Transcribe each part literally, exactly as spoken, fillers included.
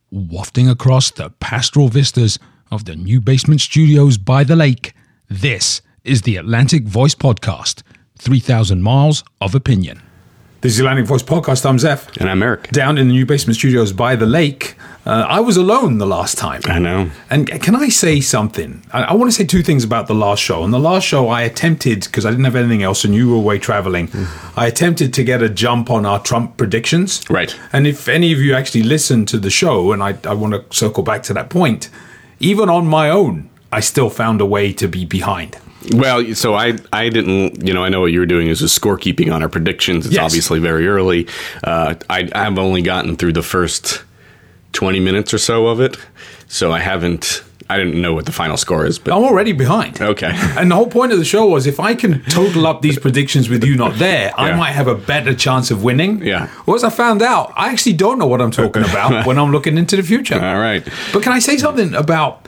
Wafting across the pastoral vistas of the new basement studios by the lake, this is the Atlantic Voice Podcast, three thousand miles of opinion. This is the Atlantic Voice Podcast. I'm Zeph. And I'm Eric. Down in the new basement studios by the lake. Uh, I was alone the last time. I know. And can I say something? I, I want to say two things about the last show. On the last show, I attempted, because I didn't have anything else and you were away traveling, mm. I attempted to get a jump on our Trump predictions. Right. And if any of you actually listened to the show, and I, I want to circle back to that point, even on my own, I still found a way to be behind. Well, so I I didn't, you know, I know what you were doing is just scorekeeping on our predictions. It's yes. obviously very early. Uh, I, I've only gotten through the first twenty minutes or so of it, so I haven't, I didn't know what the final score is. But I'm already behind. Okay. And the whole point of the show was if I can total up these predictions with you not there, yeah. I might have a better chance of winning. Yeah. Well, as I found out, I actually don't know what I'm talking about when I'm looking into the future. All right. But can I say something about...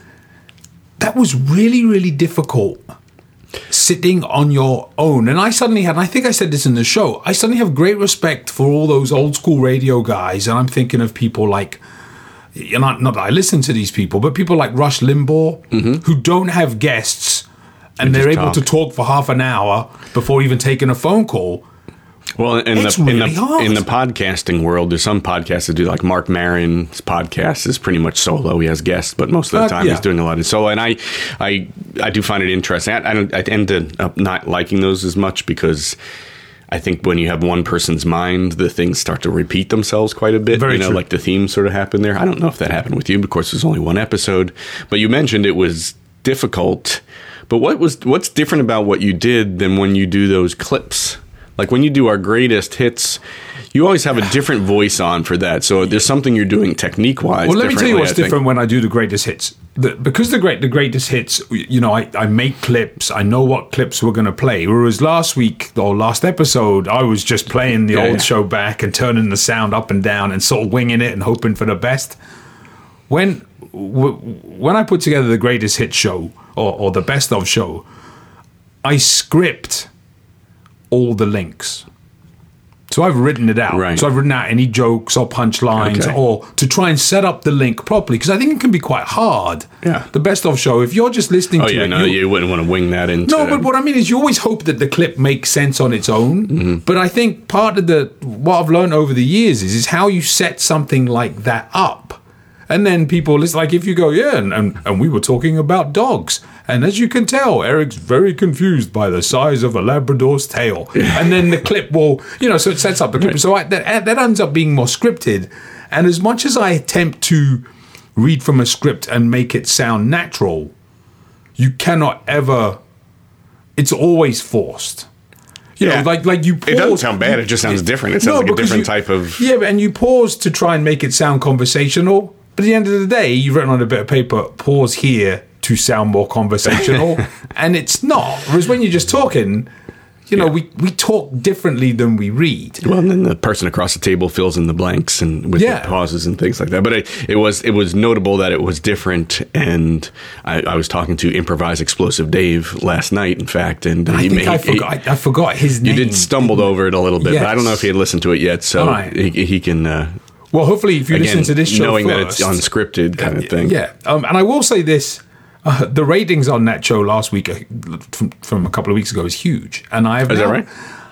That was really, really difficult sitting on your own. And I suddenly had, and I think I said this in the show, I suddenly have great respect for all those old school radio guys. And I'm thinking of people like, you know, not that I listen to these people, but people like Rush Limbaugh, mm-hmm. who don't have guests and they're able talk. to talk for half an hour before even taking a phone call. Well, in it's the really in the hard. in the podcasting world, there's some podcasts that do, like Mark Maron's podcast is pretty much solo. He has guests, but most of the time uh, yeah. he's doing a lot of solo. And I, I, I do find it interesting. I, I, don't, I end up not liking those as much because I think when you have one person's mind, the things start to repeat themselves quite a bit. Very you know, true. Like the themes sort of happen there. I don't know if that happened with you. Of course, there's only one episode, but you mentioned it was difficult. But what was what's different about what you did than when you do those clips? Like when you do our greatest hits, you always have a different voice on for that. So there's something you're doing technique-wise. Well, let me tell you what's I think. different when I do the greatest hits. The, because the great the greatest hits, you know, I, I make clips. I know what clips we're going to play. Whereas last week or last episode, I was just playing the yeah, old yeah. show back and turning the sound up and down and sort of winging it and hoping for the best. When w- when I put together the greatest hit show or, or the best of show, I script all the links. So I've written it out. Right. So I've written out any jokes or punchlines okay. or to try and set up the link properly because I think it can be quite hard. Yeah. The best of show, if you're just listening oh, to yeah, it. No, you, you wouldn't want to wing that into... No, but what I mean is you always hope that the clip makes sense on its own. Mm-hmm. But I think part of the what I've learned over the years is, is how you set something like that up. And then people, it's like if you go, yeah, and, and, and we were talking about dogs. And as you can tell, Eric's very confused by the size of a Labrador's tail. And then the clip will, you know, so it sets up the clip. Right. So I, that, that ends up being more scripted. And as much as I attempt to read from a script and make it sound natural, you cannot ever, it's always forced. You yeah. know, like like you pause. It doesn't sound bad. It just sounds different. It sounds no, like a different you, type of... Yeah, and you pause to try and make it sound conversational. But at the end of the day, you've written on a bit of paper, pause here to sound more conversational. And it's not. Whereas when you're just talking, you know, yeah. we, we talk differently than we read. Well, and then the person across the table fills in the blanks and with yeah. the pauses and things like that. But it, it was it was notable that it was different. And I, I was talking to Improvise Explosive Dave last night, in fact. And I he think made, I, forgot, he, I forgot his name. You did stumbled over it a little bit, yes. but I don't know if he had listened to it yet. So right. he, he can... Uh, Well, hopefully, if you Again, listen to this show knowing first, that it's unscripted kind of thing. Yeah, um, and I will say this: uh, the ratings on that show last week, uh, from, from a couple of weeks ago, is huge. And I have is now, that right?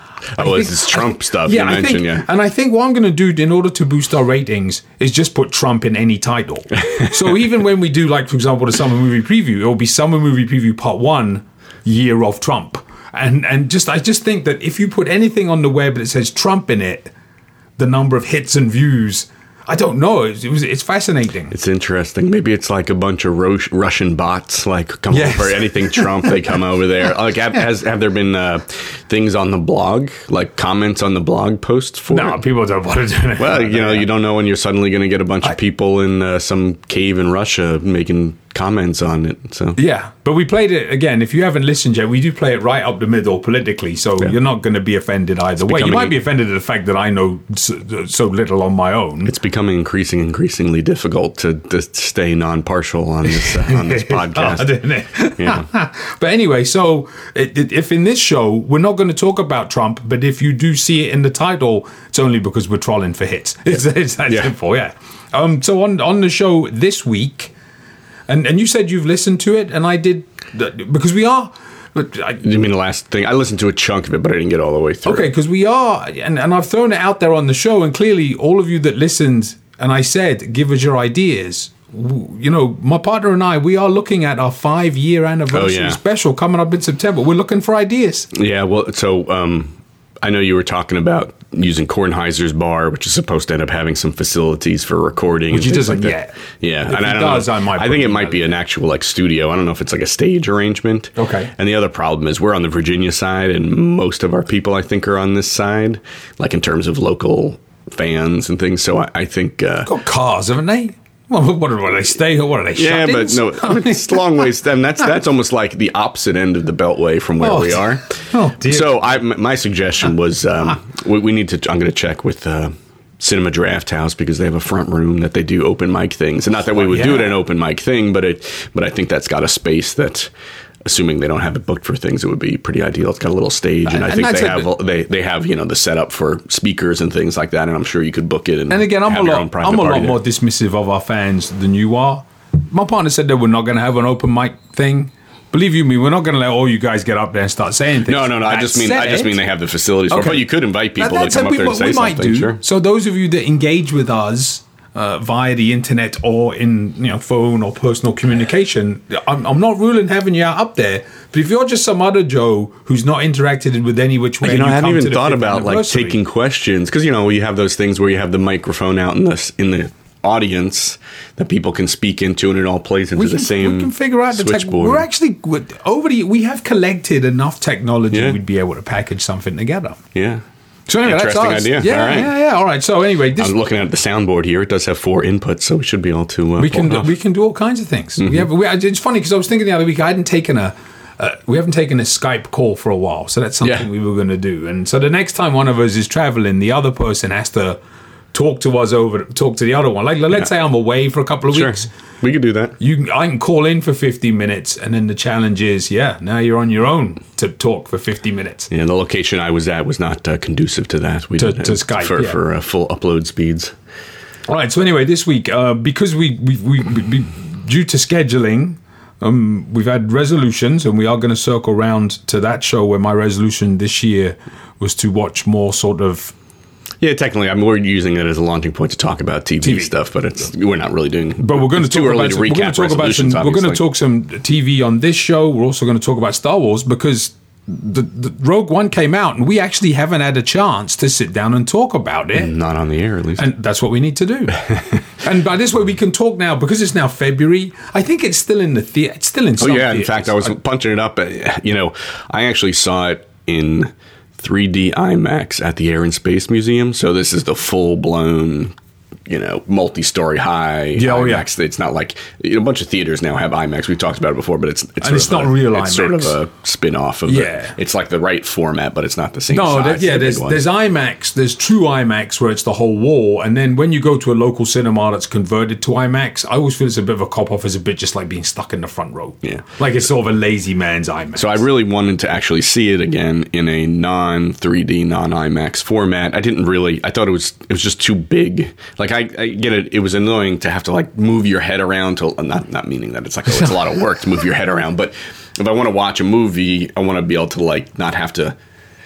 I oh, think, it's Trump I, stuff yeah, you I mentioned, think, yeah. And I think what I'm going to do in order to boost our ratings is just put Trump in any title. So even when we do, like for example, the summer movie preview, it will be summer movie preview part one, year of Trump, and and just I just think that if you put anything on the web that says Trump in it, the number of hits and views. I don't know. It was. It's fascinating. It's interesting. Maybe it's like a bunch of Ro- Russian bots, like come yes. over anything Trump. They come over there. Like, have, has have there been uh, things on the blog, like comments on the blog posts for? No, it? people don't want to do it. Well, you know, you don't know when you're suddenly going to get a bunch I, of people in uh, some cave in Russia making comments on it. So yeah, but we played it again. If you haven't listened yet, we do play it right up the middle politically, so yeah. you're not going to be offended either it's way. You might be offended at the fact that I know so, so little on my own. It's becoming increasing, increasingly difficult to, to stay non-partial on this uh, on this podcast, oh, didn't it? Yeah. But anyway, so it, it, if in this show we're not going to talk about Trump, but if you do see it in the title, it's only because we're trolling for hits. It's, it's that yeah. simple, yeah. Um, so on on the show this week, and, and you said you've listened to it, and I did, because we are... I, you mean the last thing? I listened to a chunk of it, but I didn't get all the way through. Okay, because we are, and, and I've thrown it out there on the show, and clearly all of you that listened, and I said, give us your ideas. You know, my partner and I, we are looking at our five-year anniversary oh, yeah. special coming up in September. We're looking for ideas. Yeah, well, so um, I know you were talking about using Kornheiser's bar, which is supposed to end up having some facilities for recording. Which and he doesn't like yet. Yeah, if and he I don't does, know. I might. I think it might be an actual like studio. I don't know if it's like a stage arrangement. Okay. And the other problem is we're on the Virginia side, and most of our people I think are on this side, like in terms of local fans and things. So I, I think uh, got cars, haven't they? What, what do they stay? What are they? Yeah, but shut-ins? no, it's a long ways. And that's that's almost like the opposite end of the Beltway from where oh, we are. Oh dear. So I, my suggestion was um, we, we need to. I'm going to check with uh, Cinema Draft House because they have a front room that they do open mic things. And not that we would oh, yeah. do it an open mic thing, but it. But I think that's got a space that. Assuming they don't have it booked for things, it would be pretty ideal. It's got a little stage, and I and think they have a, they they have you know the setup for speakers and things like that. And I'm sure you could book it. And, and again, I'm have a your lot own private I'm a lot party more there. dismissive of our fans than you are. My partner said that we're not going to have an open mic thing. Believe you me, we're not going to let all you guys get up there and start saying things. No, no, no. I just mean I just mean they have the facilities for okay. it. But you could invite people that, to come up we, there and say we might something. Do. Sure. So those of you that engage with us. Uh, via the internet or in you know phone or personal communication, I'm, I'm not ruling having you out up there. But if you're just some other Joe who's not interacted with any which way, you know, you I haven't even thought about like anniversary. taking questions because you know you have those things where you have the microphone out in the in the audience that people can speak into, and it all plays into we the can, same. We can figure out the tech. switchboard. We're actually we're, over the. We have collected enough technology. Yeah. We'd be able to package something together. Yeah. So anyway, Interesting that's us. idea. Yeah, all right. yeah, yeah. All right. So anyway, this, I'm looking at the soundboard here. It does have four inputs, so we should be able to. Uh, we can do, we can do all kinds of things. Mm-hmm. We have. We, it's funny because I was thinking the other week I hadn't taken a. Uh, we haven't taken a Skype call for a while, so that's something Yeah. we were going to do. And so the next time one of us is traveling, the other person has to talk to us over, talk to the other one. Like let's yeah. say I'm away for a couple of sure. weeks. We could do that. You, I can call in for fifty minutes, and then the challenge is, yeah, now you're on your own to talk for fifty minutes. Yeah, the location I was at was not uh, conducive to that. We to, didn't to have- Skype for yeah. for uh, full upload speeds. All right. So anyway, this week, uh, because we we, we we due to scheduling, um, we've had resolutions, and we are going to circle round to that show where my resolution this year was to watch more sort of. Yeah, technically, I mean, we're using it as a launching point to talk about T V, T V. stuff, but it's we're not really doing. But we're going to it's talk too early about. to Some, we're going recap to talk about some. resolutions, We're going to obviously. talk some T V on this show. We're also going to talk about Star Wars because the, the Rogue One came out, and we actually haven't had a chance to sit down and talk about it. Not on the air, at least. And that's what we need to do. And by this way, we can talk now because it's now February. I think it's still in the theater. It's still in. Some Oh yeah, in theaters. fact, I was punching it up. uh, You know, I actually saw it in three D IMAX at the Air and Space Museum. So this is the full blown, you know, multi-story high Yeah, oh, IMAX. It's not like you know, a bunch of theaters now have IMAX. We've talked about it before, but it's it's, And it's sort of not a, real It's sort of IMAX. a spin-off of Yeah. the, it's like the right format, but it's not the same. No, size there, yeah, as the there's big one. there's IMAX, there's true IMAX where it's the whole wall, and then when you go to a local cinema that's converted to IMAX, I always feel it's a bit of a cop off, as a bit just like being stuck in the front row. Yeah. like it's sort of a lazy man's IMAX. So I really wanted to actually see it again in a non three D, non IMAX format. I didn't really. I thought it was it was just too big. Like I, I get it. It was annoying to have to like move your head around. To not not meaning that it's like oh, it's a lot of work to move your head around. But if I want to watch a movie, I want to be able to like not have to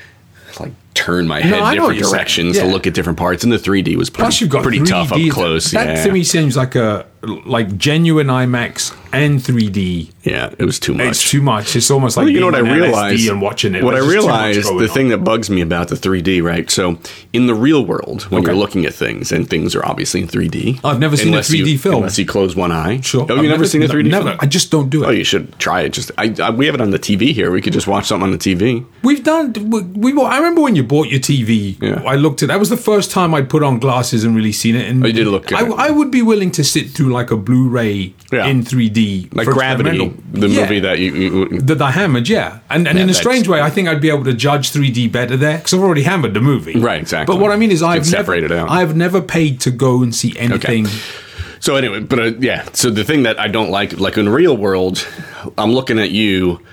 like turn my head I know what different you're saying. directions Yeah. to look at different parts. And the three D was pretty, Plus, you've got pretty tough up three D. close. That yeah. to me seems like a like genuine IMAX and three D. Yeah, it was too much. It's too much. It's almost like Well, you know being what I on L S D realized? and watching it. What I There's just too much realized, going the on. thing that bugs me about the three D, right? So, in the real world, when Okay. you're looking at things, and things are obviously in three D. I've never seen a unless three D you, film. Unless you close one eye. Sure. Oh, I've you've never, seen a three D never. film? I just don't do it. Oh, you should try it. Just I, I, we have it on the T V here. We could just watch something on the T V. We've done. We, we. I remember when you bought your T V. Yeah. I looked at. That was the first time I'd put on glasses and really seen it. And Oh, you did look good. I, I would be willing to sit through like a Blu-ray Yeah. in three D, Like for Gravity, experimental- the Yeah. movie that you. you that I hammered, yeah, and and Yeah, in a that's- strange way, I think I'd be able to judge three D better there because I've already hammered the movie. Right, exactly. But what I mean is, You I've can never, separate it out. I've never paid to go and see anything. So anyway, but uh, yeah. So the thing that I don't like, like in real world, I'm looking at you,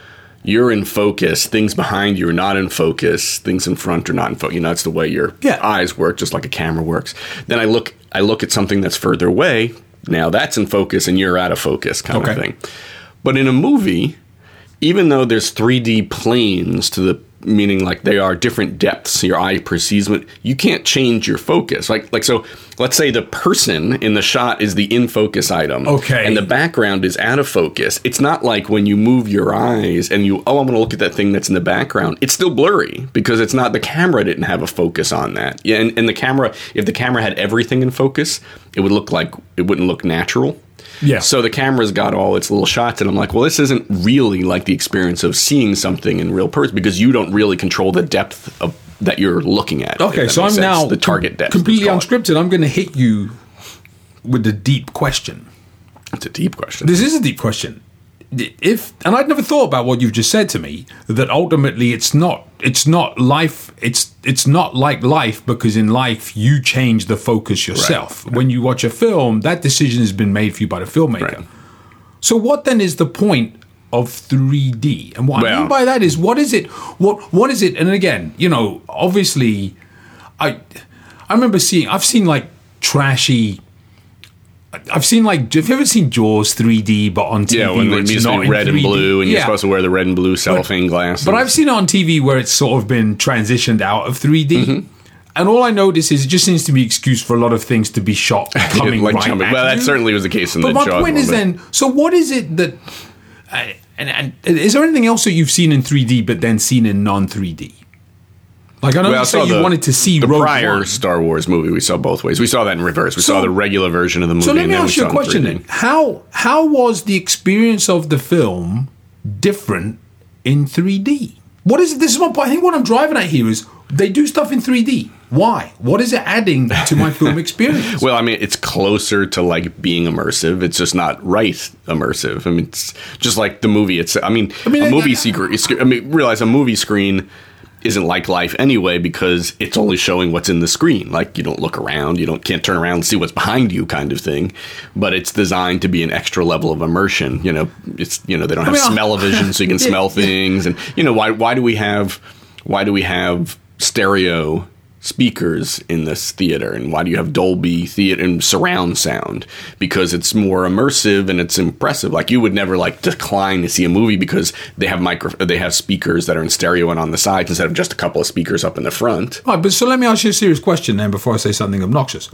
you're in focus, things behind you are not in focus, things in front are not in focus. You know, that's the way your yeah. eyes work, just like a camera works. Then I look, I look at something that's further away. Now that's in focus, and you're out of focus, kind okay. of thing. But in a movie, even though there's three D planes to the meaning like they are different depths your eye perceives, but you can't change your focus. Like like so let's say the person in the shot is the in focus item. Okay. And the background is out of focus. It's not like when you move your eyes and you oh I'm gonna look at that thing that's in the background. It's still blurry because it's not the camera didn't have a focus on that. Yeah, and, and the camera if the camera had everything in focus, it would look like it wouldn't look natural. Yeah. So the camera's got all its little shots, and I'm like, well, this isn't really like the experience of seeing something in real person because you don't really control the depth of that you're looking at. Okay, so I'm sense. now the target depth. Completely unscripted. I'm going to hit you with a deep question. It's a deep question. This is a deep question. If and I'd never thought about what you've just said to me, that ultimately it's not it's not life it's it's not like life because in life you change the focus yourself. Right. When you watch a film, that decision has been made for you by the filmmaker. Right. So what then is the point of three D? And what well, I mean by that is what is it what what is it? And again, you know, obviously I I remember seeing I've seen like trashy I've seen like, have you ever seen Jaws three D, but on T V? Yeah, when where it's it's not red and blue, and yeah. you're supposed to wear the red and blue cellophane glasses. But I've seen it on T V where it's sort of been transitioned out of three D. Mm-hmm. And all I notice is it just seems to be excuse for a lot of things to be shot coming like right jumping. at Well, you. that certainly was the case in but the Jaws Jaws. But my point is then, so what is it that, uh, and, and is there anything else that you've seen in three D but then seen in non three D? Like I know well, you say you the, wanted to see the Rogue prior One. Star Wars movie. We saw both ways. We saw that in reverse. We so, saw the regular version of the movie. So let me and then ask you a question then. How how was the experience of the film different in three D? What is it? This is my point. I think what I'm driving at here is they do stuff in three D. Why? What is it adding to my film experience? Well, I mean, it's closer to like being immersive. It's just not right immersive. I mean, it's just like the movie. It's. I mean, I mean a I, movie I, secret. I mean, realize a movie screen isn't like life anyway because it's only showing what's in the screen. Like you don't look around, you don't can't turn around and see what's behind you, kind of thing. But it's designed to be an extra level of immersion. You know, it's you know they don't have I mean, smell-o-vision, so you can yeah, smell things, and you know why why do we have why do we have stereo speakers in this theater, and why do you have Dolby theater and surround sound? Because it's more immersive and it's impressive. Like you would never like decline to see a movie because they have micro they have speakers that are in stereo and on the sides instead of just a couple of speakers up in the front. All right, but so let me ask you a serious question then before I say something obnoxious.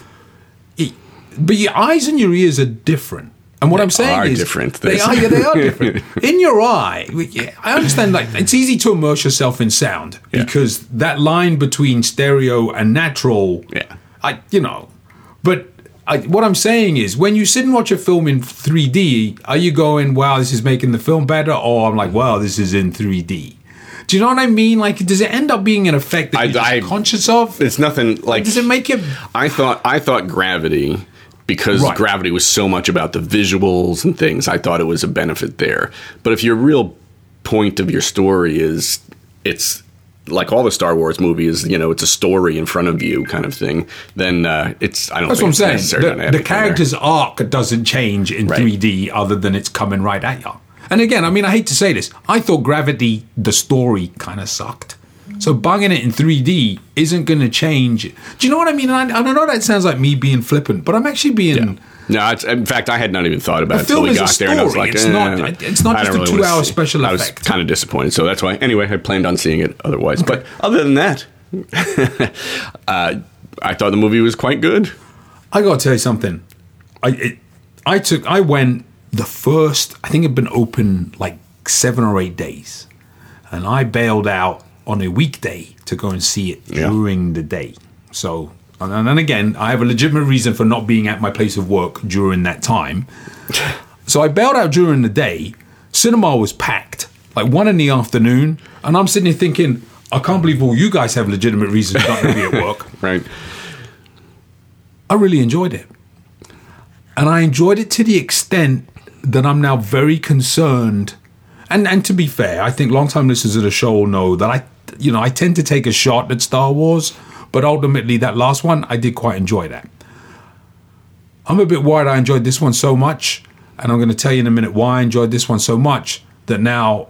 But your eyes and your ears are different. And what they I'm saying are is different. They are, yeah, they are different. In your eye, I understand like it's easy to immerse yourself in sound yeah. because that line between stereo and natural, yeah. I you know, but I, what I'm saying is when you sit and watch a film in three D, are you going, wow, this is making the film better? Or I'm like, wow, this is in three D. Do you know what I mean? Like, does it end up being an effect that I, you're I, conscious of? It's nothing like. Does it make it? I thought I thought Gravity. Because right. Gravity was so much about the visuals and things, I thought it was a benefit there. But if your real point of your story is it's like all the Star Wars movies, you know, it's a story in front of you kind of thing, then uh, it's, I don't That's think what I'm it's saying. The, the character's there. arc doesn't change in right. three D other than it's coming right at you. And again, I mean, I hate to say this. I thought Gravity, the story, kind of sucked. So bunging it in three D isn't going to change. Do you know what I mean? And I, I know that sounds like me being flippant, but I'm actually being... Yeah. No, it's, in fact, I had not even thought about it until we got there. And I was like, it's, eh, not, it's not just really a two-hour special I effect. I was kind of disappointed. So that's why, anyway, I planned on seeing it otherwise. Okay. But other than that, uh, I thought the movie was quite good. I got to tell you something. I it, I took I went the first, I think it had been open like seven or eight days. And I bailed out on a weekday to go and see it yeah. during the day. So, and then again, I have a legitimate reason for not being at my place of work during that time. So I bailed out during the day. Cinema was packed, like one in the afternoon. And I'm sitting here thinking, I can't believe all you guys have legitimate reasons not to be at work. Right. I really enjoyed it. And I enjoyed it to the extent that I'm now very concerned. And and to be fair, I think long-time listeners of the show will know that I, you know, I tend to take a shot at Star Wars, but ultimately that last one, I did quite enjoy that. I'm a bit worried I enjoyed this one so much, and I'm going to tell you in a minute why I enjoyed this one so much, that now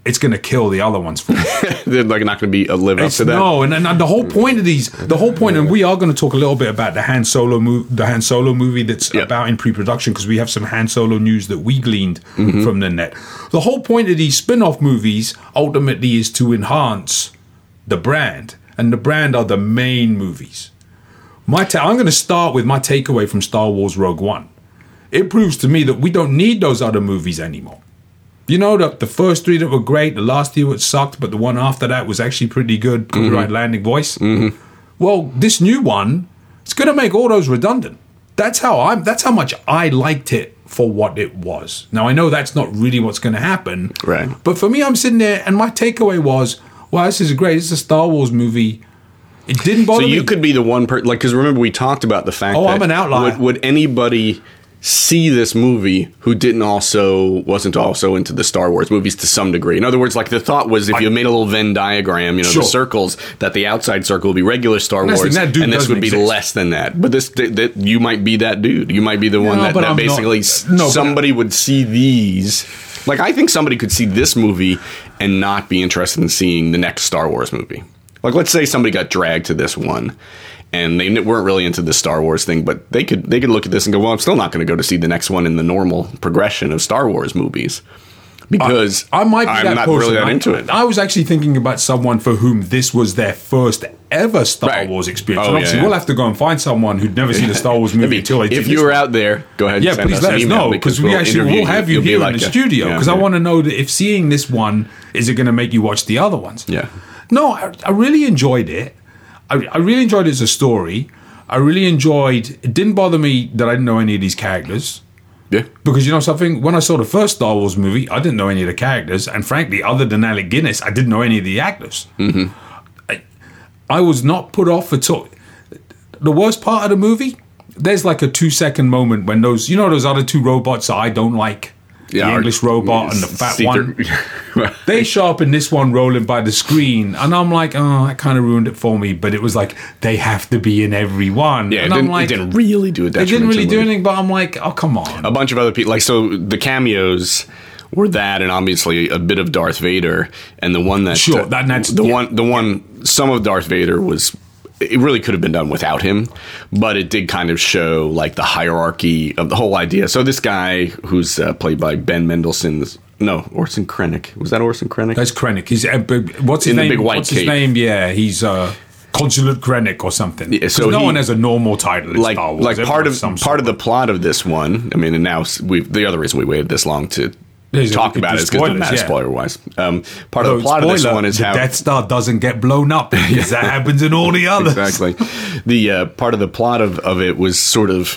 it's going to kill the other ones for me. They're like not going to be a live It's- up to that. No, and, and the whole point of these, the whole point, and we are going to talk a little bit about the Han Solo movie, the Han Solo movie that's Yep. about in pre-production, because we have some Han Solo news that we gleaned Mm-hmm. from the net. The whole point of these spin-off movies ultimately is to enhance the brand, and the brand are the main movies. My ta- I'm going to start with my takeaway from Star Wars Rogue One. It proves to me that we don't need those other movies anymore. You know, the, the first three that were great, the last two it sucked, but the one after that was actually pretty good. Copyright Mm-hmm. landing voice. Mm-hmm. Well, this new one, it's going to make all those redundant. That's how I'm. That's how much I liked it for what it was. Now I know that's not really what's going to happen, Right. But for me, I'm sitting there, and my takeaway was, "Wow, this is great. This is a Star Wars movie." It didn't bother So me. you could be the one person, like, because remember we talked about the fact Oh, that I'm an outlier. Would, would anybody see this movie who didn't also wasn't also into the Star Wars movies to some degree? In other words, like the thought was if I- you made a little Venn diagram, you know, Sure. the circles, that the outside circle would be regular Star And that's the Wars, thing, that dude and this doesn't would be exist. less than that. But this, th- that you might be that dude. You might be the one No, that, but that I'm not- basically s- no, but- somebody would see these. Like I think somebody could see this movie and not be interested in seeing the next Star Wars movie. Like, let's say somebody got dragged to this one, and they n- weren't really into the Star Wars thing, but they could they could look at this and go, "Well, I'm still not going to go to see the next one in the normal progression of Star Wars movies because I might be I'm that not person. really that I, into it." I was actually thinking about someone for whom this was their first ever Star Right. Wars experience. Oh, and obviously, yeah, yeah. we'll have to go and find someone who'd never seen a Star Wars If, movie you- until they did if this you were one. out there, go ahead. Yeah, and send please us let an us email know, because we we'll actually interview will have you You'll be here like in the a- studio, yeah, because I yeah. want to know that if seeing this one, is it going to make you watch the other ones? Yeah. No, I, I really enjoyed it. I, I really enjoyed it as a story. I really enjoyed. It didn't bother me that I didn't know any of these characters. Yeah. Because you know something, when I saw the first Star Wars movie, I didn't know any of the characters, and frankly, other than Alec Guinness, I didn't know any of the actors. Mm-hmm. I, I was not put off at all. The worst part of the movie, there's like a two-second moment when those, you know, those other two robots that I don't like, Yeah, the our- English robot and the fat one. one. They show up in this one rolling by the screen, and I'm like, oh, that kind of ruined it for me. But it was like they have to be in every one. Yeah, it and I'm didn't, like, it didn't really do it. they didn't really do anything. But I'm like, oh, come on. A bunch of other people, like, so the cameos were that, and obviously a bit of Darth Vader, and the one that Sure, that- that's- the yeah. one, the one, some of Darth Vader was. It really could have been done without him, but it did kind of show like the hierarchy of the whole idea. So this guy who's uh, played by Ben Mendelsohn's, no, Orson Krennic. Was that Orson Krennic? That's Krennic. He's uh, b- what's his In the name? big white what's his cape. name? Yeah, he's uh, Consulate Krennic or something. Yeah, so so no he- one has a normal title in like Star Wars. like part of Everyone's some part of the sort plot of this one. I mean, and now we the other reason we waited this long to Is it talk we could about do it is because spoilers, not yeah. spoiler wise. Um, part So, of the plot of this spoiler, one is the how Death Star doesn't get blown up, because that happens in all the others. exactly the uh, part of the plot of, of it was sort of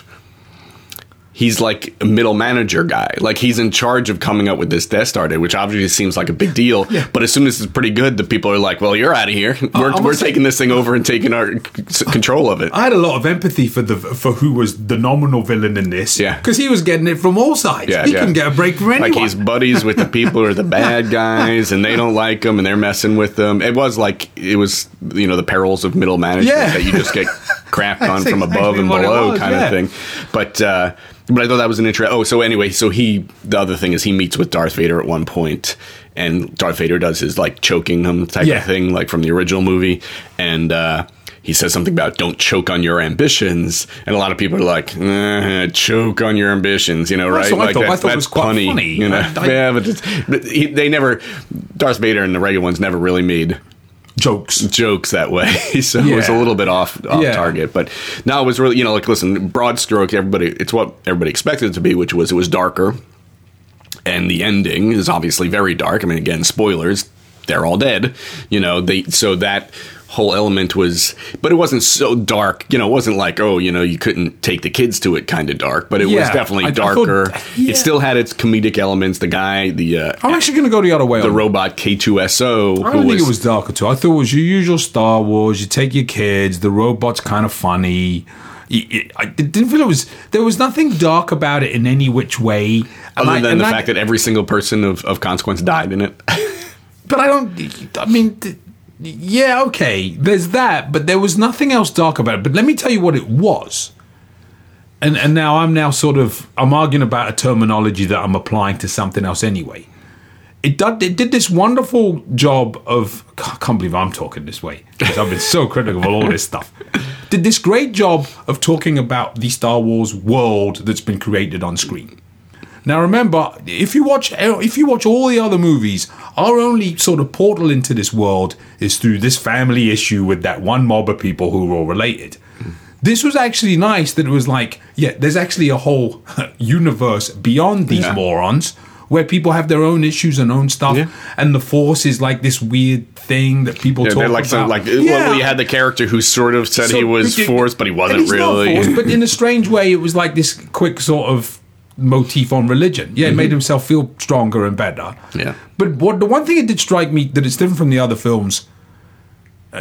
he's like a middle manager guy, like he's in charge of coming up with this Death Star day, which obviously seems like a big deal. Yeah. But as soon as it's pretty good, the people are like, "Well, you're out of here. We're, I we're must say- taking this thing over and taking our c- control of it." I had a lot of empathy for the for who was the nominal villain in this. Yeah. because he was getting it from all sides. Yeah, he yeah. couldn't get a break from anyone. Like he's buddies with the people who are the bad guys, and they don't like him, and they're messing with them. It was like it was, you know, the perils of middle management Yeah. that you just get crapped on That's from above exactly and what it below, was, kind yeah. of thing. But uh, but I thought that was an interest. Oh, so anyway, so he the other thing is he meets with Darth Vader at one point, and Darth Vader does his like choking him type Yeah. of thing, like from the original movie, and. uh He says something about don't choke on your ambitions, and a lot of people are like, eh, choke on your ambitions, you know, right? That's what I like thought. I that's, thought it that's was quite punny, funny. you know. I- I- yeah, but, it's, but he, they never, Darth Vader and the regular ones never really made Jokes. jokes that way, so it was a Yeah. little bit off off Yeah. target. But no, it was really, you know, like listen, broad stroke, everybody, it's what everybody expected it to be, which was it was darker, and the ending is obviously very dark. I mean, again, spoilers, they're all dead, you know. They so that whole element was, but it wasn't so dark, you know. It wasn't like, oh, you know, you couldn't take the kids to it kind of dark, but it was Yeah, definitely I- I thought- darker. yeah. It still had its comedic elements. The guy, the uh, I'm actually going to go the other way. the on robot K two S O. I don't think it was darker too. I thought it was your usual Star Wars. You take your kids. The robot's kind of funny. It- it- I didn't feel it was. There was nothing dark about it in any which way. And Other I- than and the I- fact that every single person of, of consequence died in it. But I don't. I mean, th- yeah, okay. There's that, but there was nothing else dark about it. But let me tell you what it was. And and now I'm now sort of I'm arguing about a terminology that I'm applying to something else anyway. it did, it did this wonderful job of, I can't believe I'm talking this way, because I've been so critical of all this stuff. Did this great job of talking about the Star Wars world that's been created on screen. Now remember, if you watch if you watch all the other movies, our only sort of portal into this world is through this family issue with that one mob of people who are all related. This was actually nice that it was like, yeah, there's actually a whole universe beyond these yeah. morons where people have their own issues and own stuff, yeah. and the Force is like this weird thing that people yeah, talk like about. Some, like, yeah. well, you had the character who sort of said so, he was it, Force, but he wasn't he's really. Not Force, but in a strange way, it was like this quick sort of motif on religion. Yeah, it mm-hmm. made himself feel stronger and better. Yeah. But what the one thing it did strike me that it's different from the other films. Uh,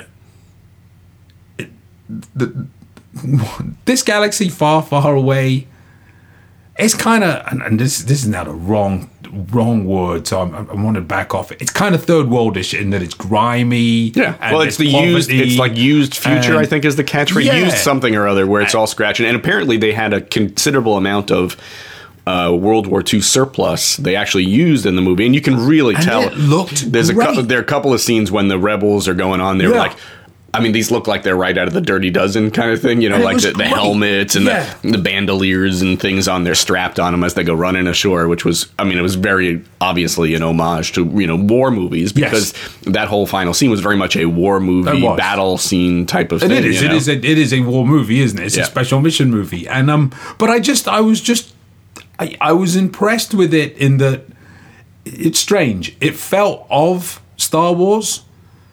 it, the, this galaxy far, far away. It's kind of, and, and this this is now the wrong wrong word, so I'm, I want to back off it. It's kind of third worldish in that it's grimy. Yeah, well, it's, it's the used. It's like used future. I think is the catchphrase. Yeah. Used something or other where it's all scratching. And apparently they had a considerable amount of Uh, World War Two surplus they actually used in the movie, and you can really and tell. It looked There's great. a couple, there are a couple of scenes when the rebels are going on. They're yeah. like, I mean, these look like they're right out of the Dirty Dozen kind of thing. You know, and like the, the helmets and yeah. the, the bandoliers and things on there strapped on them as they go running ashore. Which was, I mean, it was very obviously an homage to you know war movies because yes. that whole final scene was very much a war movie battle scene type of and thing. It is. You know? It is. A, it is a war movie, isn't it? It's yeah. a special mission movie, and um, but I just, I was just. I, I was impressed with it in that it's strange. It felt of Star Wars,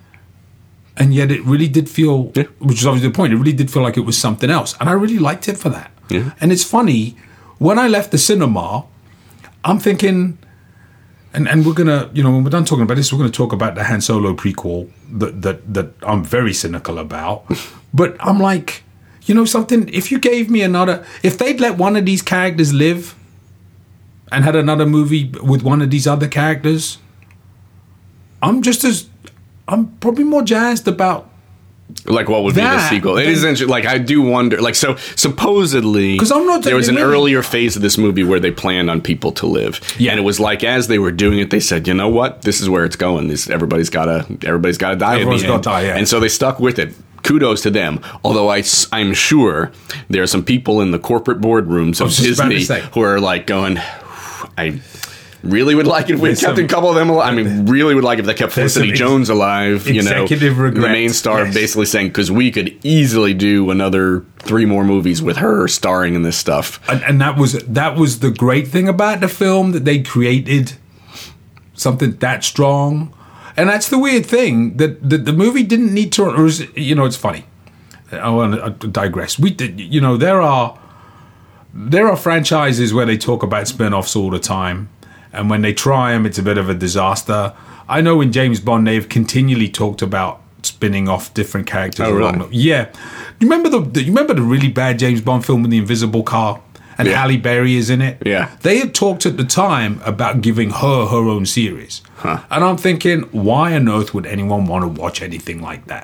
and yet it really did feel, yeah. which is obviously the point, it really did feel like it was something else. And I really liked it for that. Yeah. And it's funny, when I left the cinema, I'm thinking, and, and we're going to, you know, when we're done talking about this, we're going to talk about the Han Solo prequel that, that, that I'm very cynical about. But I'm like, you know something, if you gave me another, if they'd let one of these characters live, and had another movie with one of these other characters, I'm just as, I'm probably more jazzed about like what would that, be the sequel. It is interesting. Like I do wonder. Like so, supposedly, because I'm not. There was an really, earlier phase of this movie where they planned on people to live, yeah. and it was like as they were doing it, they said, "You know what? This is where it's going. This everybody's gotta, everybody's gotta die. Everyone's at the gotta end. die." Yeah. And so they stuck with it. Kudos to them. Although I, I'm sure there are some people in the corporate boardrooms of Disney who are like going. I really would like it if we kept some, a couple of them alive. I mean, really would like if they kept Felicity ex- Jones alive. You know, regret. The main star yes. basically saying, because we could easily do another three more movies with her starring in this stuff. And, and that was that was the great thing about the film, that they created something that strong. And that's the weird thing, that the, the movie didn't need to, or is, you know, it's funny. I want to digress. We did, you know, there are. There are franchises where they talk about spin-offs all the time, and when they try them, it's a bit of a disaster. I know in James Bond, they've continually talked about spinning off different characters. Oh, really? The, yeah. You remember the, the you remember the really bad James Bond film with the invisible car, and yeah. Halle Berry is in it? Yeah. They had talked at the time about giving her her own series. Huh. And I'm thinking, why on earth would anyone want to watch anything like that?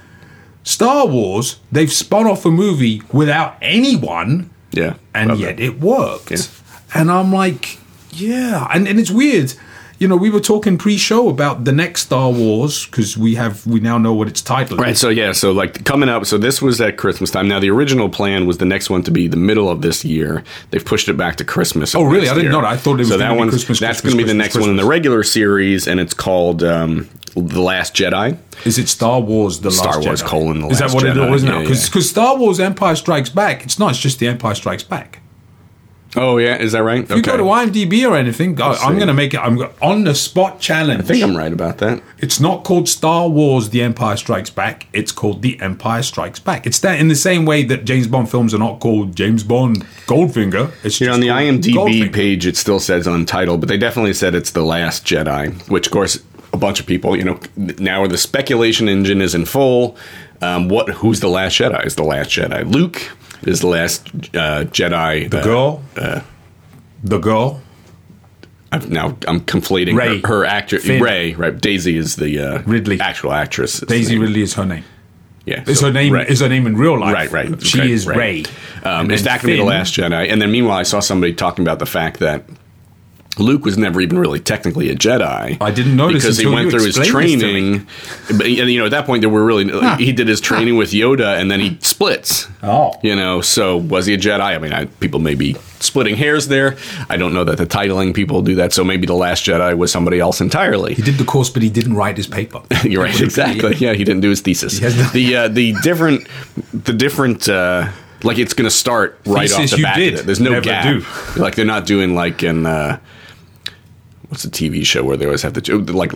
Star Wars, they've spun off a movie without anyone... Yeah. And yet that. it worked. Yeah. And I'm like, yeah. And and it's weird. You know, we were talking pre-show about the next Star Wars, because we have we now know what its title is. Right, so yeah, so like coming up, so this was at Christmas time. Now the original plan was the next one to be the middle of this year. They've pushed it back to Christmas. Oh, really? I didn't year. know that. I thought it was so going to be Christmas. That's going to be the next Christmas. one in the regular series, and it's called um, The Last Jedi. Is it Star Wars The Star Last Wars Jedi? colon The Is Last that what Jedi. it is now? Because yeah, yeah. Star Wars Empire Strikes Back, it's not, it's just The Empire Strikes Back. Oh, yeah, is that right? If you okay. go to IMDb or anything, I, I'm going to make it, I'm on the spot challenge. I think I'm right about that. It's not called Star Wars The Empire Strikes Back, it's called The Empire Strikes Back. It's that in the same way that James Bond films are not called James Bond Goldfinger. It's you know, on the IMDb Goldfinger. page, it still says untitled, but they definitely said it's The Last Jedi, which, of course, a bunch of people, you know, now the speculation engine is in full. Um, what? Who's the last Jedi? Is the last Jedi Luke? Is the last uh, Jedi the uh, girl? Uh, the girl? I've, now I'm conflating Rey. her, her actress. Rey, right? Daisy is the uh, Ridley actual actress. Daisy Ridley is her name. Yeah, is so her name? Rey. Is her name in real life? Right, right. She okay, is Rey. Rey. Um, is that going to be the Last Jedi? And then meanwhile, I saw somebody talking about the fact that Luke was never even really technically a Jedi. I didn't notice because he went through his training. But, and, you know, at that point, there were really huh. he did his training huh. with Yoda, and then he splits. Oh, you know, so was he a Jedi? I mean, I, people may be splitting hairs there. I don't know that the titling people do that. So maybe the Last Jedi was somebody else entirely. He did the course, but he didn't write his paper. You're right, exactly. Yeah, he didn't do his thesis. the uh, the different the different. Uh, Like, it's going to start right Thesis off the bat. Did. There's no Never gap. Do. Like, they're not doing, like, in... Uh, what's the T V show where they always have to... Like,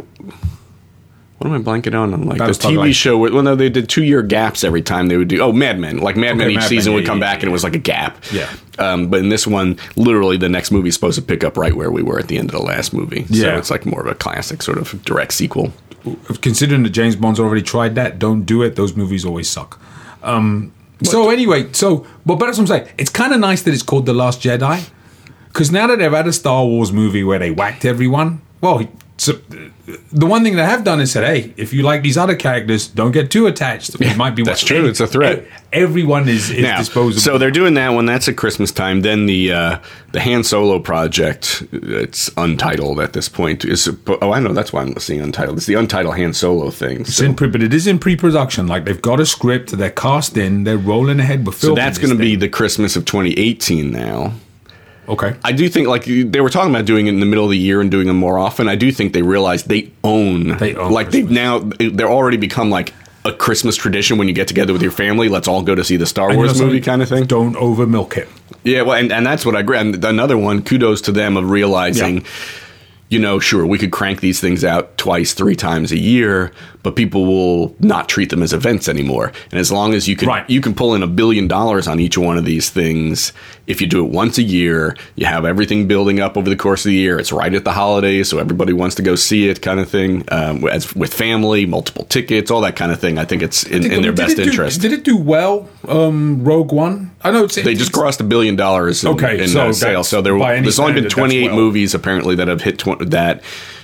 what am I blanking on? Like, the T V like, show... Where, well, no, they did two-year gaps every time they would do... Oh, Mad Men. Like, Mad okay, Men each Mad season Men, would yeah, come yeah, back, yeah. and it was like a gap. Yeah. Um, but in this one, literally, the next movie is supposed to pick up right where we were at the end of the last movie. So yeah. it's like more of a classic sort of direct sequel. Considering that James Bond's already tried that, don't do it. Those movies always suck. Um... What? So anyway, so but, but that's what I'm saying. It's kind of nice that it's called The Last Jedi, because now that they've had a Star Wars movie where they whacked everyone, well, so, the one thing they have done is said, hey, if you like these other characters, don't get too attached. It yeah, might be that's true. It's a threat. Everyone is, is now, disposable. So they're doing that one. That's at Christmas time. Then the uh, the Han Solo project. It's untitled at this point. Is oh, I know. That's why I'm seeing untitled. It's the untitled Han Solo thing. It's so. in pre, but it is in pre-production. Like they've got a script. They're cast in. They're rolling ahead with filming. So that's going to be the Christmas of twenty eighteen now. Okay. I do think, like, they were talking about doing it in the middle of the year and doing them more often. I do think they realize they own, they own like, Christmas. they've now, they're already become, like, a Christmas tradition when you get together with your family. Let's all go to see the Star and Wars movie kind of thing. Don't over milk it. Yeah, well, and, and that's what I agree. And another one, kudos to them of realizing, yeah. you know, sure, we could crank these things out twice, three times a year, but people will not treat them as events anymore. And as long as you can, right. you can pull in a billion dollars on each one of these things, if you do it once a year, you have everything building up over the course of the year. It's right at the holidays, so everybody wants to go see it, kind of thing. Um, as with family, multiple tickets, all that kind of thing. I think it's in, think, in their best do, interest. Did it do well? Um, Rogue One. I know it's, they it's, just crossed a billion dollars in, okay, in so uh, sales. So there, there's only been twenty-eight well. movies apparently that have hit tw- that,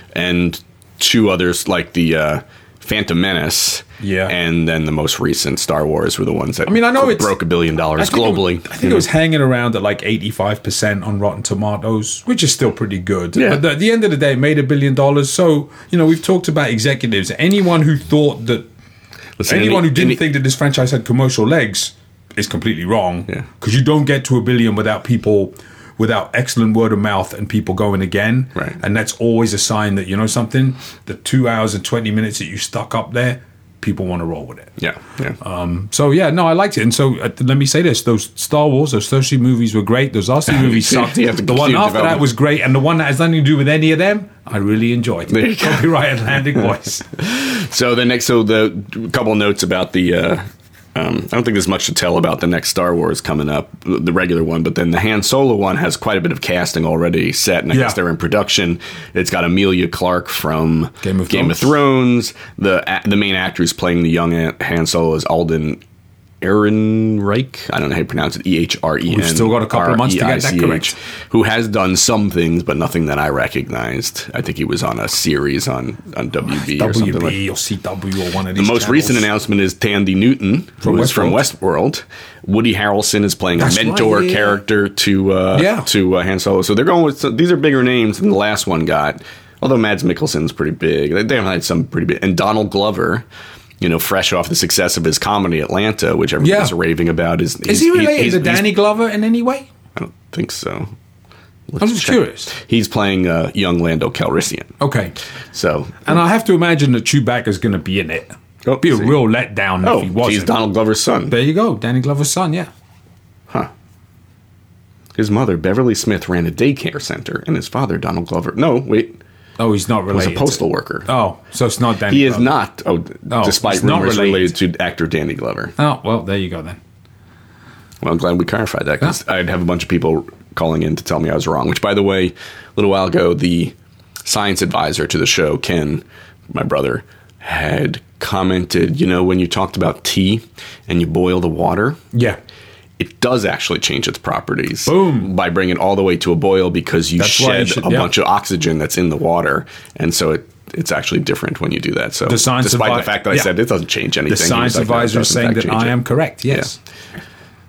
and two others like the. Uh, Phantom Menace, yeah, and then the most recent Star Wars were the ones that I mean, I know it's, broke a billion dollars I globally. It was, I think it was hanging around at like eighty-five percent on Rotten Tomatoes, which is still pretty good. Yeah. But at the end of the day, it made a billion dollars. So, you know, we've talked about executives. Anyone who thought that, Listen, anyone any, who didn't any, think that this franchise had commercial legs is completely wrong. Yeah. Because you don't get to a billion without people... without excellent word of mouth and people going again. Right. And that's always a sign that, you know something, the two hours and twenty minutes that you stuck up there, people want to roll with it. Yeah, yeah. Um, so, yeah, no, I liked it. And so, uh, let me say this. Those Star Wars, those first three movies were great. Those last three movies sucked. The one after that was great. And the one that has nothing to do with any of them, I really enjoyed. Copyright Atlantic Voice. So, the next, so the couple of notes about the... Uh, Um, I don't think there's much to tell about the next Star Wars coming up, the regular one, but then the Han Solo one has quite a bit of casting already set, and I yeah. guess they're in production. It's got Emilia Clarke from Game of Game Thrones. of Thrones. The the main actor who's playing the young Han Solo is Alden Ehrenreich. I don't know how you pronounce it. E H R E N. We've still got a couple of months to get that correct. Who has done some things, but nothing that I recognized. I think he was on a series on, on W B or something like that. W B or C W or one of these The most channels. recent announcement is Tandy Newton, who is from Westworld. Woody Harrelson is playing That's a mentor right, yeah. character to uh, yeah. to uh, Han Solo. So they're going with, so these are bigger names than the last one got. Although Mads Mikkelsen's pretty big. They have had some pretty big. And Donald Glover, you know, fresh off the success of his comedy Atlanta, which everyone's yeah. raving about. Is, is he related he's, to Danny Glover in any way? I don't think so. Let's I'm just check. curious. He's playing uh, young Lando Calrissian. Okay. So, and I have to imagine that Chewbacca's going to be in it. Oh, It'd be see. a real letdown oh, if he wasn't. He's Donald Glover's son. There you go. Danny Glover's son, yeah. Huh. His mother, Beverly Smith, ran a daycare center, and his father, Donald Glover... No, wait. Oh, he's not related. Was a postal to, worker. Oh, so it's not Danny He Glover. is not, oh, oh despite rumors related. related to actor Danny Glover. Oh, well, there you go then. Well, I'm glad we clarified that, because yeah. I'd have a bunch of people calling in to tell me I was wrong, which, by the way, a little while ago, the science advisor to the show, Ken, my brother, had commented, you know, when you talked about tea and you boil the water... Yeah. It does actually change its properties. Boom. By bringing it all the way to a boil because you that's shed you should, a yeah. bunch of oxygen that's in the water. And so it it's actually different when you do that. So the science despite advi- the fact that I yeah. said it doesn't change anything. The science like, advisor is saying that I it. am correct, yes. Yeah.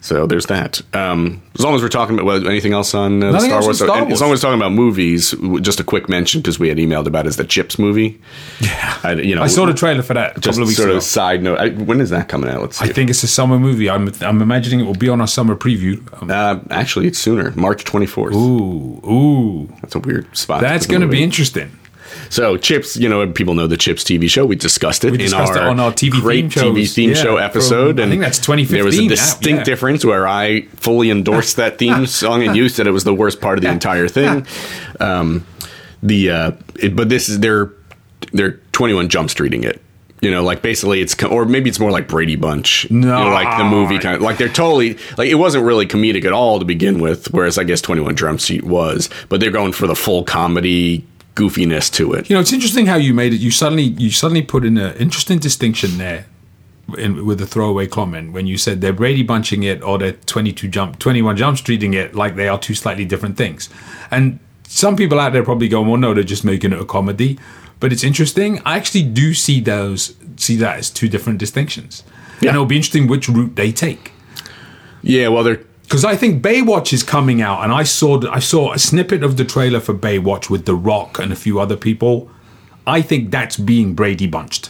So there's that. Um, as long as we're talking about well, anything else on uh, Star, Wars, Wars. Star Wars, as long as we're talking about movies, just a quick mention because we had emailed about is the Chips movie. Yeah, I, you know, I saw the trailer for that a just couple of weeks sort ago. of side note. I, when is that coming out? Let's see. I think it's a summer movie. I'm I'm imagining it will be on our summer preview. Um, uh, actually, it's sooner, March twenty-fourth. Ooh, ooh, that's a weird spot. That's going to be interesting. So Chips, you know, people know the Chips T V show. We discussed it we discussed in our, it on our T V great theme T V theme yeah, show episode. From, and I think that's twenty fifteen. There was a distinct yeah. difference where I fully endorsed that theme song and you said it was the worst part of the entire thing. Um, the uh, it, but this is they're they're twenty-one Jump Streeting it. You know, like basically it's, or maybe it's more like Brady Bunch. No. You know, like the movie kind of, like they're totally, like it wasn't really comedic at all to begin with, whereas I guess twenty-one Jump Street was, but they're going for the full comedy goofiness to it. You know, it's interesting how you made it. You suddenly, you suddenly put in an interesting distinction there in, with the throwaway comment when you said they're Brady Bunching it or they're twenty-two Jump, twenty-one Jump Streeting it, like they are two slightly different things. And some people out there probably go, well, no, they're just making it a comedy. But it's interesting. I actually do see those see that as two different distinctions, yeah. And it'll be interesting which route they take. Yeah, well, they're because I think Baywatch is coming out, and I saw I saw a snippet of the trailer for Baywatch with The Rock and a few other people. I think that's being Brady Bunched.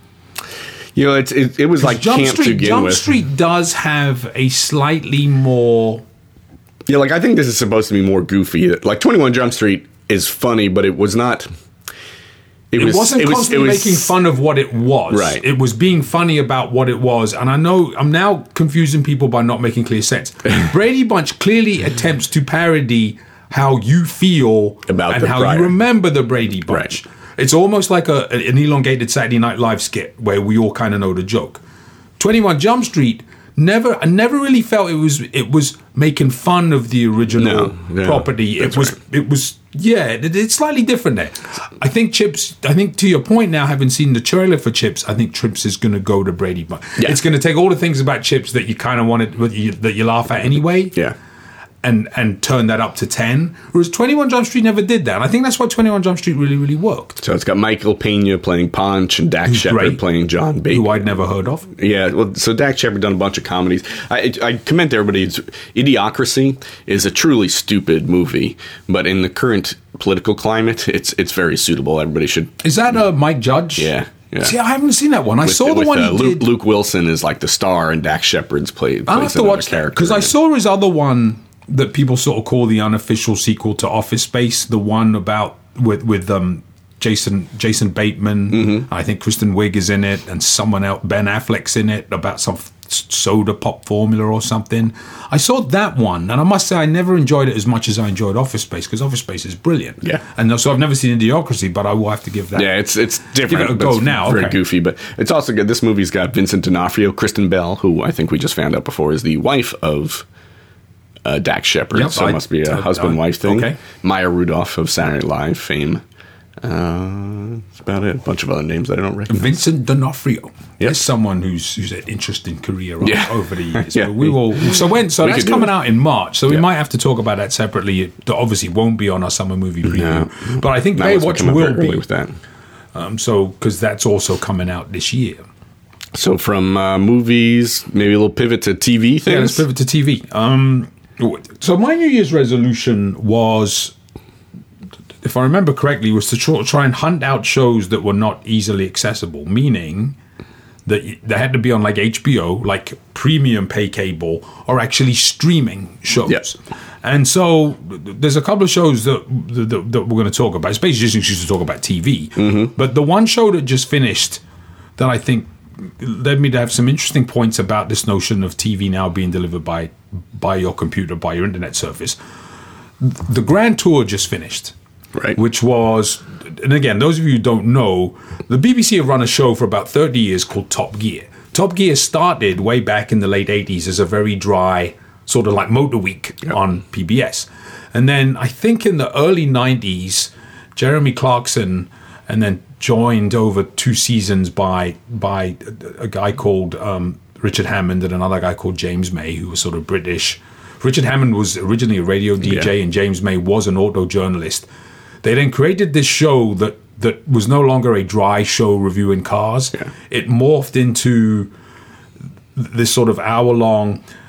You know, it's, it it was like Jump camp Street, to begin Jump with. Street does have a slightly more. Yeah, like I think this is supposed to be more goofy. Like twenty-one Jump Street is funny, but it was not. It, it was, wasn't it was, constantly it was, making fun of what it was. Right. It was being funny about what it was. And I know I'm now confusing people by not making clear sense. Brady Bunch clearly attempts to parody how you feel about and the how prior. you remember the Brady Bunch. Right. It's almost like a, an elongated Saturday Night Live skit where we all kind of know the joke. twenty-one Jump Street, never I never really felt it was it was making fun of the original no, no, property. It was right. it was yeah, it, it's slightly different there. I think Chips, I think to your point now, having seen the trailer for Chips, I think Chips is going to go to Brady Bunch. Yeah. It's going to take all the things about Chips that you kind of wanted, that you, that you laugh at anyway. Yeah. And, and turn that up to ten. Whereas twenty-one Jump Street never did that. And I think that's why twenty-one Jump Street really, really worked. So it's got Michael Pena playing Ponch and Dax Shepard playing John Bateman. Who I'd never heard of. Yeah, well, so Dax Shepard done a bunch of comedies. I, I commend everybody. Idiocracy is a truly stupid movie, but in the current political climate, it's it's very suitable. Everybody should... Is that uh, Mike Judge? Yeah. Yeah. See, I haven't seen that one. I with, saw the with, one uh, he Luke, did. Luke Wilson is like the star, and Dax Shepard's played. I'll have to watch that because I saw his other one that people sort of call the unofficial sequel to Office Space, the one about with with um, Jason Jason Bateman. Mm-hmm. I think Kristen Wiig is in it, and someone else, Ben Affleck's in it, about some soda pop formula or something. I saw that one, and I must say I never enjoyed it as much as I enjoyed Office Space, because Office Space is brilliant. Yeah, and so I've never seen Idiocracy, but I will have to give that. Yeah, it's it's different. Give it a go now. Very okay. goofy, but it's also good. This movie's got Vincent D'Onofrio, Kristen Bell, who I think we just found out before is the wife of uh, Dax Shepard. Yep, so I, it must be a uh, husband-wife thing. Okay. Maya Rudolph of Saturday Night Live fame. Uh, that's about it. A bunch of other names that I don't recognize. Vincent D'Onofrio. Yep. Is someone who's who's had interesting career yeah. over the years. yeah. But we will. So when so we that's coming out in March. So we yeah. might have to talk about that separately. It obviously won't be on our summer movie preview. No. But I think no, Baywatch will be with that. Um, so because that's also coming out this year. So from uh, movies, maybe a little pivot to T V things. Yeah, let's pivot to T V. Um, so my New Year's resolution was, if I remember correctly, was to try and hunt out shows that were not easily accessible, meaning that they had to be on like H B O, like premium pay cable, or actually streaming shows. Yep. And so there's a couple of shows that that, that we're going to talk about. It's basically just used to talk about T V. Mm-hmm. But the one show that just finished that I think led me to have some interesting points about this notion of T V now being delivered by by your computer, by your internet service. The Grand Tour just finished. Right. Which was, and again, those of you who don't know, the B B C have run a show for about thirty years called Top Gear. Top Gear started way back in the late eighties as a very dry, sort of like Motor Week yep. on P B S. And then I think in the early nineties, Jeremy Clarkson, and then joined over two seasons by by a guy called um, Richard Hammond and another guy called James May, who was sort of British. Richard Hammond was originally a radio D J, yeah. and James May was an auto journalist. They then created this show that, that was no longer a dry show reviewing cars. Yeah. It morphed into this sort of hour-long,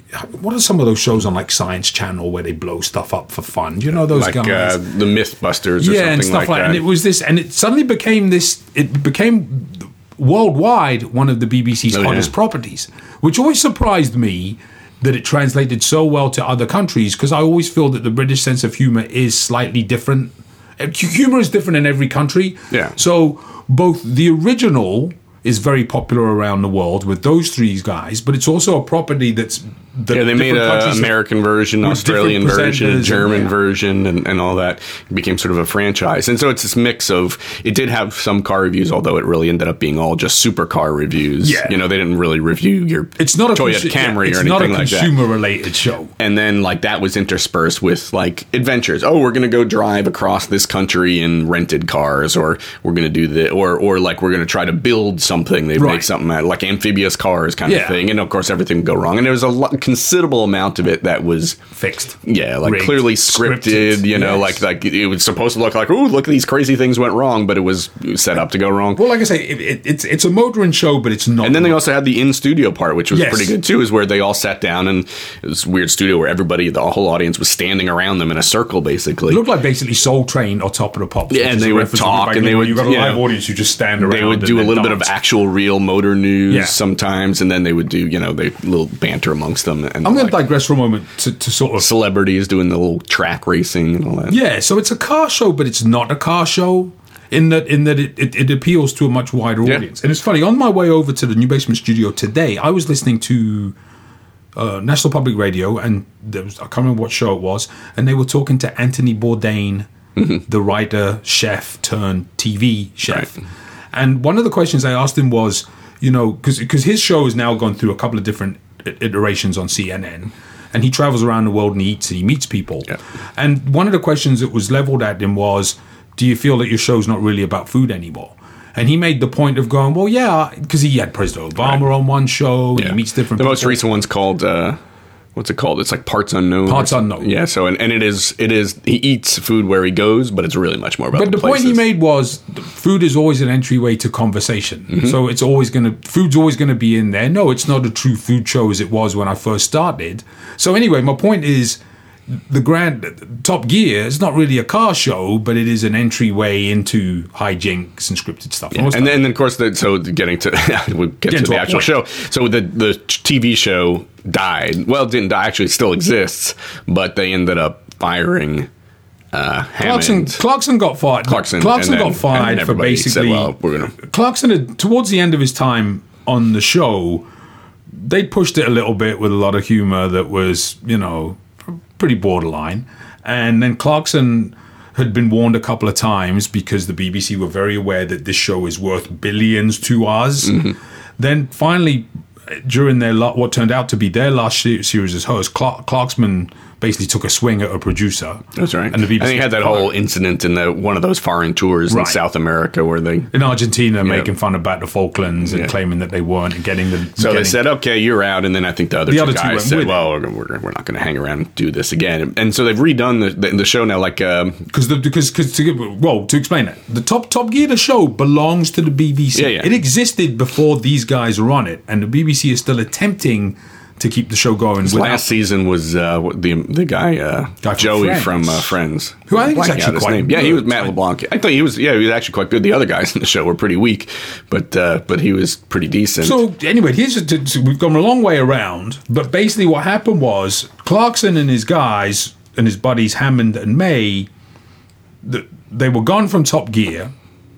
what are some of those shows on like Science Channel where they blow stuff up for fun? Do you know those like, guys? Uh, the Mythbusters or yeah, something and stuff like, like that. And it was this, and it suddenly became this, it became worldwide one of the B B C's oh, hottest yeah. properties, which always surprised me that it translated so well to other countries, because I always feel that the British sense of humor is slightly different. Humor is different in every country. Yeah. So both the original is very popular around the world with those three guys, but it's also a property that's yeah, they made an American version, Australian version, German yeah. version, and, and all that. It became sort of a franchise. And so it's this mix of, it did have some car reviews, although it really ended up being all just supercar reviews. Yeah. You know, they didn't really review your it's not a Toyota consu- Camry yeah, or anything like that. It's not a consumer-related show. And then, like, that was interspersed with, like, adventures. Oh, we're going to go drive across this country in rented cars, or we're going to do the, or, or like, we're going to try to build something. They'd right. make something out, like amphibious cars kind yeah. of thing. And, of course, everything would go wrong. And there was a lo- considerable amount of it that was fixed, yeah, like rigged, clearly scripted. scripted, you know, yes. like like it was supposed to look like, oh, look at these crazy things went wrong, but it was set up to go wrong. Well, like I say, it, it, it's it's a motoring show, but it's not. And then they also had the in studio part, which was yes. pretty good too, is where they all sat down, and it was a weird studio where everybody, the whole audience, was standing around them in a circle, basically. It looked like basically Soul Train on Top of the Pops. Yeah, and they would talk, and they would. You got a yeah, live audience, you just stand around. They would do a little dance. bit of actual, real motor news yeah. sometimes, and then they would do, you know, they little banter amongst them. And I'm going like, to digress for a moment to, to sort of celebrities doing the little track racing and all that. Yeah, so it's a car show, but it's not a car show in that in that it, it, it appeals to a much wider yeah. audience. And it's funny, on my way over to the New Basement Studio today, I was listening to uh, National Public Radio, and there was, I can't remember what show it was, and they were talking to Anthony Bourdain, mm-hmm. the writer, chef, turned T V chef. Right. And one of the questions I asked him was, you know, because his show has now gone through a couple of different iterations on C N N, and he travels around the world and he eats and he meets people. Yeah. And one of the questions that was leveled at him was, do you feel that your show's not really about food anymore? And he made the point of going, well, yeah, because he had President Obama right. on one show, and yeah. he meets different the people. The most recent one's called, uh, what's it called? It's like Parts Unknown. Parts Unknown. Yeah, so, and, and it is, it is, he eats food where he goes, but it's really much more about But the the places. point he made was, food is always an entryway to conversation. Mm-hmm. So it's always going to, food's always going to be in there. No, it's not a true food show as it was when I first started. So anyway, my point is, the Grand Top Gear is not really a car show, but it is an entryway into hijinks and scripted stuff. Yeah. And then, of course, the, so getting to we'll get Getting to the to actual point. show. So the the T V show died. Well, it didn't die. Actually, it still exists, but they ended up firing. Uh, Clarkson, Clarkson got fired. Clarkson, Clarkson then, got fired for basically. Said, well, we're gonna. Clarkson had, towards the end of his time on the show, they pushed it a little bit with a lot of humor that was, you know, pretty borderline. And then Clarkson had been warned a couple of times because the B B C were very aware that this show is worth billions to us. Mm-hmm. Then finally, during their what turned out to be their last series as host, Clark, Clarkson basically took a swing at a producer. That's right. And the B B C and he had that whole incident in the, one of those foreign tours right. in South America where they... In Argentina, yeah. making fun about the Falklands and yeah. claiming that they weren't and getting the... So getting, they said, okay, you're out. And then I think the other the two other guys two said, well, we're, we're, we're not going to hang around and do this again. And so they've redone the, the, the show now, like... Um, Because, the, because, because to, well, to explain it, the Top Top Gear, the show, belongs to the B B C. Yeah, yeah. It existed before these guys were on it, and the B B C is still attempting to keep the show going. His last season was uh, the the guy, uh, guy from Joey Friends. from uh, Friends. Who I think is Blanking actually out his quite name. good. Yeah, he was Matt LeBlanc. I thought he was. Yeah, he was actually quite good. The other guys in the show were pretty weak, but uh, but he was pretty decent. So anyway, here's a, so we've gone a long way around. But basically, what happened was Clarkson and his guys and his buddies Hammond and May, the, they were gone from Top Gear.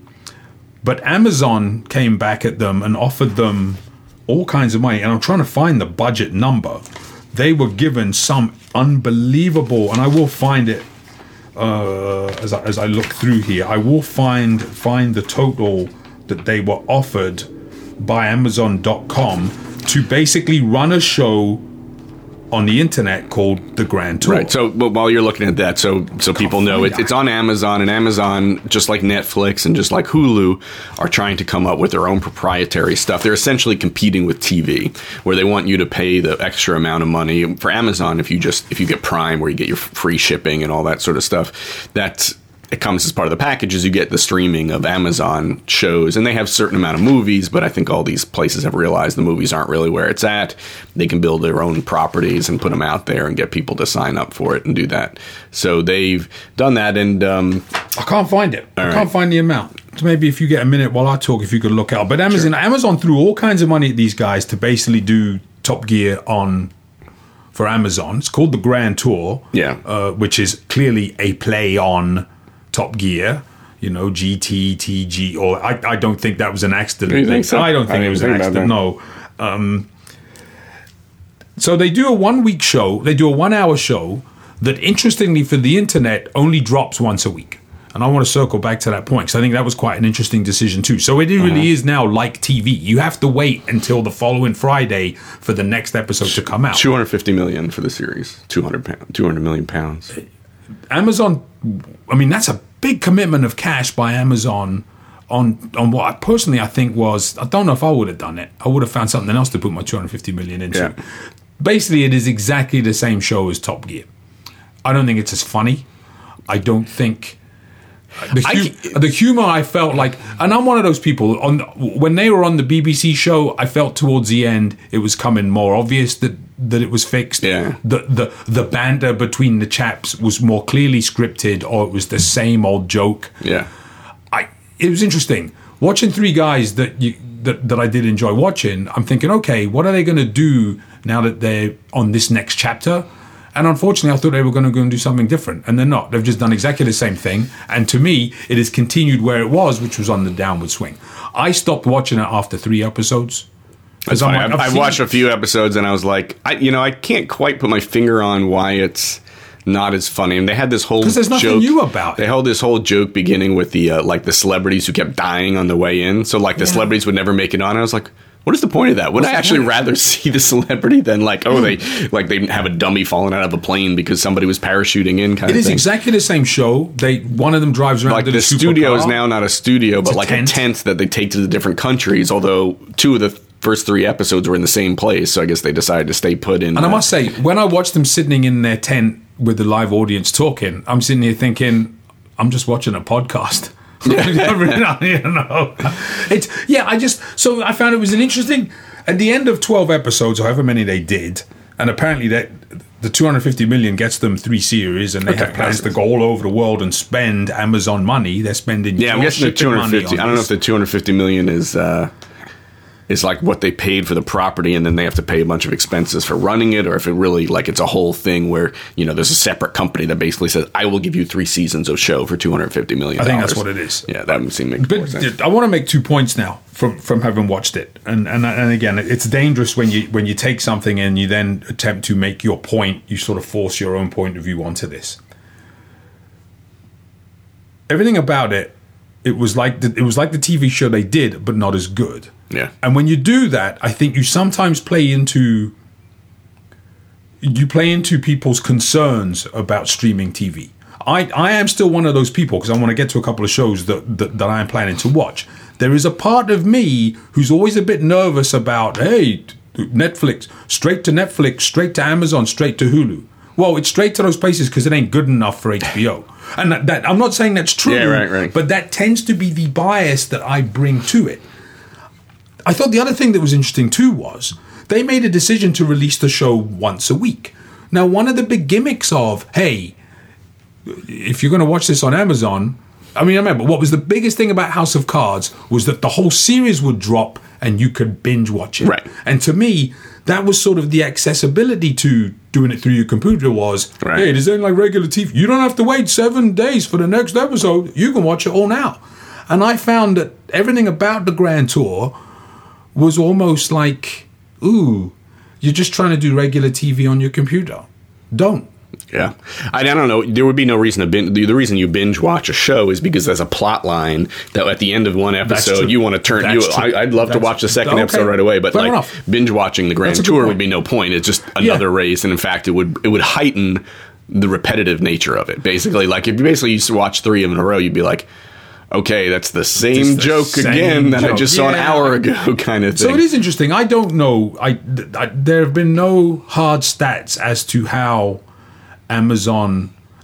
But Amazon came back at them and offered them all kinds of money. And I'm trying to find the budget number. They were given some unbelievable, and I will find it uh, as, I, as I look through here. I will find find the total that they were offered by Amazon dot com to basically run a show on the internet called The Grand Tour. Right. So, but while you're looking at that, so so people know it, it's on Amazon, and Amazon, just like Netflix and just like Hulu, are trying to come up with their own proprietary stuff. They're essentially competing with T V, where they want you to pay the extra amount of money for Amazon if you just if you get Prime, where you get your free shipping and all that sort of stuff. That's it comes as part of the package is you get the streaming of Amazon shows, and they have a certain amount of movies, but I think all these places have realized the movies aren't really where it's at. They can build their own properties and put them out there and get people to sign up for it and do that. So they've done that, and um, I can't find it. I right. can't find the amount. So maybe if you get a minute while I talk, if you could look out. But Amazon, sure. Amazon threw all kinds of money at these guys to basically do Top Gear on for Amazon. It's called the Grand Tour, yeah, uh, which is clearly a play on Top Gear, you know, G T, T G, or I, I don't think that was an accident. Do you think so? I don't think I it was an accident, no. Um, so they do a one-week show, they do a one-hour show that, interestingly for the internet, only drops once a week. And I want to circle back to that point, because I think that was quite an interesting decision too. So it really uh-huh. is now like T V. You have to wait until the following Friday for the next episode to come out. two hundred fifty million for the series, two hundred, two hundred million pounds. Amazon, I mean, that's a big commitment of cash by Amazon on on what I personally I think was, I don't know if I would have done it. I would have found something else to put my two hundred fifty million into. Yeah. Basically, it is exactly the same show as Top Gear. I don't think it's as funny. I don't think the, hu- I, the humor I felt like, and I'm one of those people, on when they were on the B B C show, I felt towards the end it was coming more obvious that that it was fixed. Yeah. The the the banter between the chaps was more clearly scripted, or it was the same old joke. Yeah. I it was interesting watching three guys that you that, that I did enjoy watching. I'm thinking, okay, what are they going to do now that they're on this next chapter? And unfortunately, I thought they were going to go and do something different, and they're not. They've just done exactly the same thing. And to me, it has continued where it was, which was on the downward swing. I stopped watching it after three episodes. That's funny. Like, I've, I've watched a few episodes, and I was like, I, you know, I can't quite put my finger on why it's not as funny. And they had this whole because there's nothing joke, new about it. They held this whole joke beginning with the uh, like the celebrities who kept dying on the way in. So like the yeah. celebrities would never make it on. And I was like, what is the point of that? Would I actually rather see the celebrity than like, oh, they like they have a dummy falling out of a plane because somebody was parachuting in kind it of thing? It is exactly the same show. They One of them drives around like to the, the studio car. is now not a studio, it's but a like tent. a tent that they take to the different countries, although two of the first three episodes were in the same place, so I guess they decided to stay put in. And uh, I must say, when I watched them sitting in their tent with the live audience talking, I'm sitting here thinking, I'm just watching a podcast. Yeah. you know, it's yeah. I just so I found it was an interesting. At the end of twelve episodes, however many they did, and apparently that the two hundred fifty million gets them three series, and they okay, have plans to go all over the world and spend Amazon money. They're spending yeah. I'm guessing the two hundred fifty. I don't know if the two hundred fifty million is. Uh, is like what they paid for the property, and then they have to pay a bunch of expenses for running it, or if it really like it's a whole thing where, you know, there's a separate company that basically says, I will give you three seasons of show for two hundred fifty million dollars. I think that's what it is. Yeah, that would seem make more sense. I want to make two points now from from having watched it, and and and again, it's dangerous when you when you take something and you then attempt to make your point, you sort of force your own point of view onto this. Everything about it, it was like the, it was like the T V show they did, but not as good. Yeah. And when you do that, I think you sometimes play into you play into people's concerns about streaming T V. I, I am still one of those people, because I want to get to a couple of shows that, that, that I am planning to watch. There is a part of me who's always a bit nervous about, hey, Netflix, straight to Netflix, straight to Amazon, straight to Hulu. Well, it's straight to those places because it ain't good enough for H B O. And that, that I'm not saying that's true, yeah, right, right. but that tends to be the bias that I bring to it. I thought the other thing that was interesting too was they made a decision to release the show once a week. Now, one of the big gimmicks of, hey, if you're going to watch this on Amazon, I mean, I remember what was the biggest thing about House of Cards was that the whole series would drop and you could binge watch it. Right. And to me, that was sort of the accessibility to doing it through your computer was, right. Hey, it isn't like regular T V. You don't have to wait seven days for the next episode. You can watch it all now. And I found that everything about the Grand Tour was almost like, ooh, you're just trying to do regular T V on your computer. Don't. Yeah. I, I don't know. There would be no reason to binge. The, the reason you binge watch a show is because there's a plot line that at the end of one episode you want to turn. You, I, I'd love That's to watch the second okay. episode right away, but Fair like enough. binge watching the Grand Tour would be no point. It's just another yeah. race, and in fact, it would it would heighten the repetitive nature of it. Basically, like if you basically used to watch three of them in a row, you'd be like, okay, that's the same the joke same again that joke. I just saw yeah. an hour ago, kind of thing. So it is interesting. I don't know. I, I there have been no hard stats as to how Amazon,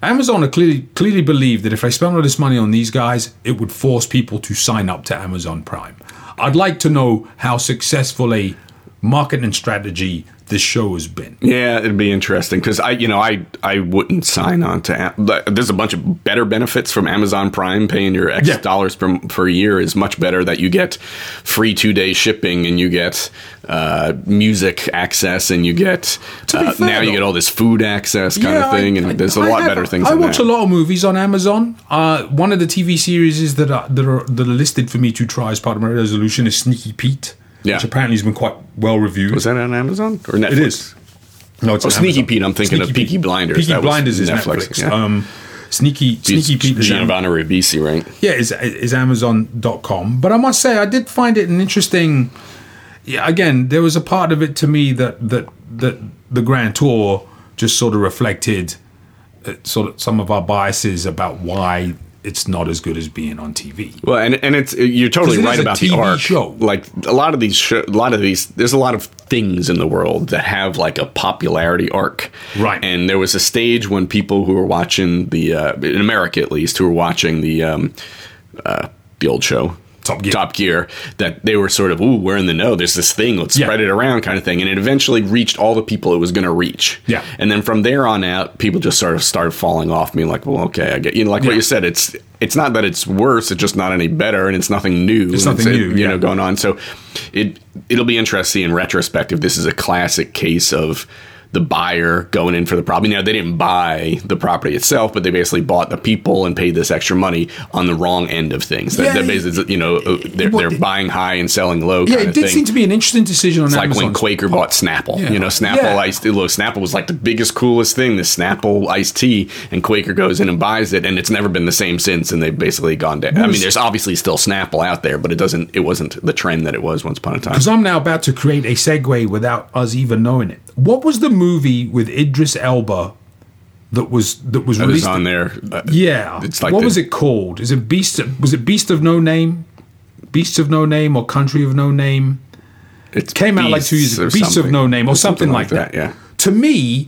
Amazon clearly clearly believed that if I spent all this money on these guys, it would force people to sign up to Amazon Prime. I'd like to know how successful a marketing strategy this show has been. Yeah, it'd be interesting because I, you know, I I wouldn't sign on to. There's a bunch of better benefits from Amazon Prime. Paying your X yeah. dollars per per year is much better. That you get free two day shipping and you get uh, music access and you get uh, fair, now you get all this food access kind yeah, of thing. I, and I, there's a I lot have, better things. I than watch that. a lot of movies on Amazon. Uh, one of the T V series that are, that are that are listed for me to try as part of my resolution is Sneaky Pete. Yeah. Which apparently has been quite well reviewed. Was that on Amazon or Netflix? It is. No, it's oh, on Sneaky Amazon. Pete. I'm thinking Sneaky of Peaky Blinders. Peaky that Blinders is Netflix. Netflix. Yeah. Um, Sneaky Sneaky Pete is Giovanni Ribisi, right? Yeah, is is Amazon dot com. But I must say, I did find it an interesting. Yeah, again, there was a part of it to me that that that the Grand Tour just sort of reflected uh, sort of some of our biases about why it's not as good as being on T V. Well, and and it's you're totally it right about T V the arc. Show. Like a lot of these, show, a lot of these, there's a lot of things in the world that have like a popularity arc. Right. And there was a stage when people who were watching the, uh, in America at least, who were watching the um, uh, the old show. Top Gear. Top Gear, that they were sort of, ooh, we're in the know. There's this thing. Let's yeah. spread it around kind of thing. And it eventually reached all the people it was going to reach. Yeah. And then from there on out, people just sort of started falling off, being like, well, okay, I get, you know, like yeah. what you said, it's it's not that it's worse, it's just not any better, and it's nothing new. It's nothing it's, new, you yeah. know, going on. So it it'll be interesting in retrospect if this is a classic case of the buyer going in for the property. Now, they didn't buy the property itself, but they basically bought the people and paid this extra money on the wrong end of things. Yeah, they're basically, you know, they're, they're buying high and selling low. Yeah, kind it of did thing. seem to be an interesting decision on It's Amazon's like when Quaker part. bought Snapple. Yeah. You know, Snapple yeah. iced look, Snapple was like the biggest, coolest thing, the Snapple iced tea, and Quaker goes in and buys it, and it's never been the same since, and they've basically gone down. I mean, there's obviously still Snapple out there, but it doesn't. It wasn't the trend that it was once upon a time. Because I'm now about to create a segue without us even knowing it. What was the movie with Idris Elba that was that was that released on there? Uh, yeah, it's like what the, was it called? Is it Beast? Was it Beast of No Name? Beasts of No Name or Country of No Name? It came out like two years ago. Beasts of No Name or something, something like that. that. Yeah. To me,